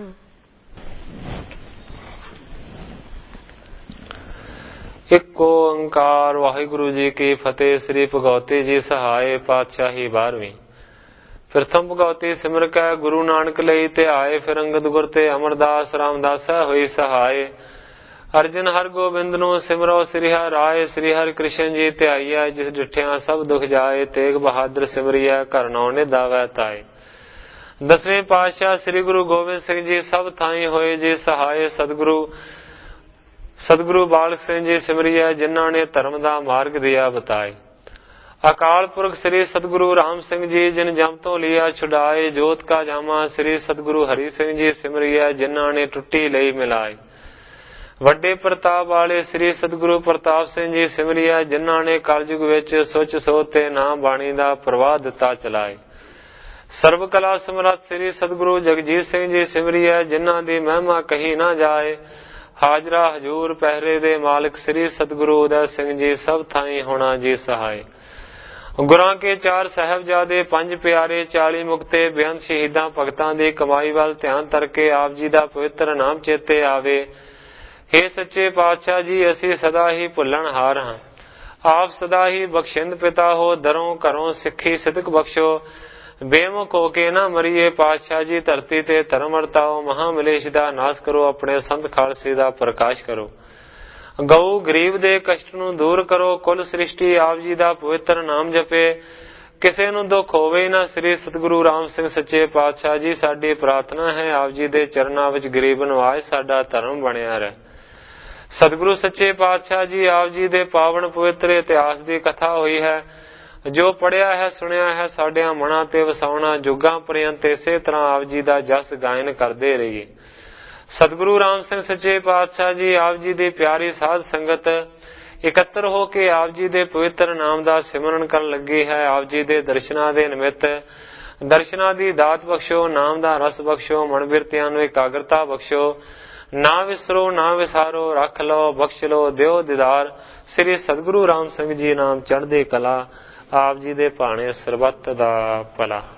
A: एक ओंकार वाहिगुरु जी की फतेह। श्री भगवती जी सहाय पातशाही बारहवीं। प्रथम भगवती सिमर कै गुरु नानक लई ते आए, फिर अंगद गुर ते अमरदास रामदास होई सहाय, अर्जन हर गोबिंद नो सिमरो श्री हर राय, श्री हर कृष्ण जी ते आईया जिस डिठिया सब दुख जाए, तेग बहादुर सिमरिया घर नौ ने दावै ताए। दसवें पातशाह श्री गुरु गोबिंद सिंह जी सब थाई होए जी सहाय, सतगुरु सतगुरु बालक सिंह जी सिमरिया जिन्हों ने धर्म दा मार्ग दिया बताए। अकाल पुरख श्री सतगुरु राम सिंह जी जिन जम तो लिया छुड़ाए, जोत का जामा श्री सतगुरु हरि सिंह जी सिमरिया जिन्हों ने टुट्टी लई मिलाए। वड्डे प्रताप वाले श्री सतगुरु प्रताप सिंह जी सिमरिया जिन्हों ने कलयुग विच सुच सोते नाम बाणी दा प्रवाह दिता चलाए। सर्व कला समर्थ श्री सतगुरु जगजीत सिंह जी सिमरिया जिन्हों दी महिमा कही ना जाए। हाजरा हजूर पहरे दे मालिक श्री सतगुरु उदय सिंह जी सब थाई होना जी सहाय। गुरां के चार साहबजादे पंज प्यारे चाली मुक्ते बेअंत शहीदां भगतां दी कमाई वाल ध्यान करके आप जी दा पवित्र नाम चेते आवे। हे सच्चे पातशाह जी असी सदा ही भुल्लण हार हां, आप सदा ही बख्शिंद पिता हो, दरों घरों सिक्खी सिदक बख्शो, बेमुख होके ना मरीए पातशाह जी, धरती ते धर्म वरताओ, महामलेश दा नाश करो, अपने संत खालसे दा प्रकाश करो। गौ गरीब दे कष्ट नूं दूर करो, कुल सृष्टि आप जी दा पवित्र नाम जपे, किसे नूं दुख होवे ना। श्री सतगुरु राम सिंह सच्चे पातशाह जी साडी प्रार्थना है आप जी दे चरनां विच गरीब नवाज साडा धर्म बणिया रहे। सतगुरु सच्चे पातशाह जी आप जी दे पावन पवित्र इतिहास दी कथा हुई है, जो पढ़िया है सुनिया है साडियां मनां ते वसाउणा जुगां पर्यंत इसे तरह आप जी दा जस गायन करदे रहिए। सतगुरु राम सिंह सच्चे पातशाह जी आप जी दी प्यारी साध संगत इकत्र होके आप जी दे पवित्र नाम दा सिमरन करन लगी है। आप जी दे दर्शनां दे निमित्त दर्शनां दी दात बख्शो, नाम दा रस बख्शो, मन बिरतियां नूं एकाग्रता बख्शो, ना विसरो ना विसारो, रख लो बख्श लो दिओ दीदार। श्री सतगुरु राम सिंह जी नाम चढ़दी कला, आप जी दे भाणे सरबत दा भला।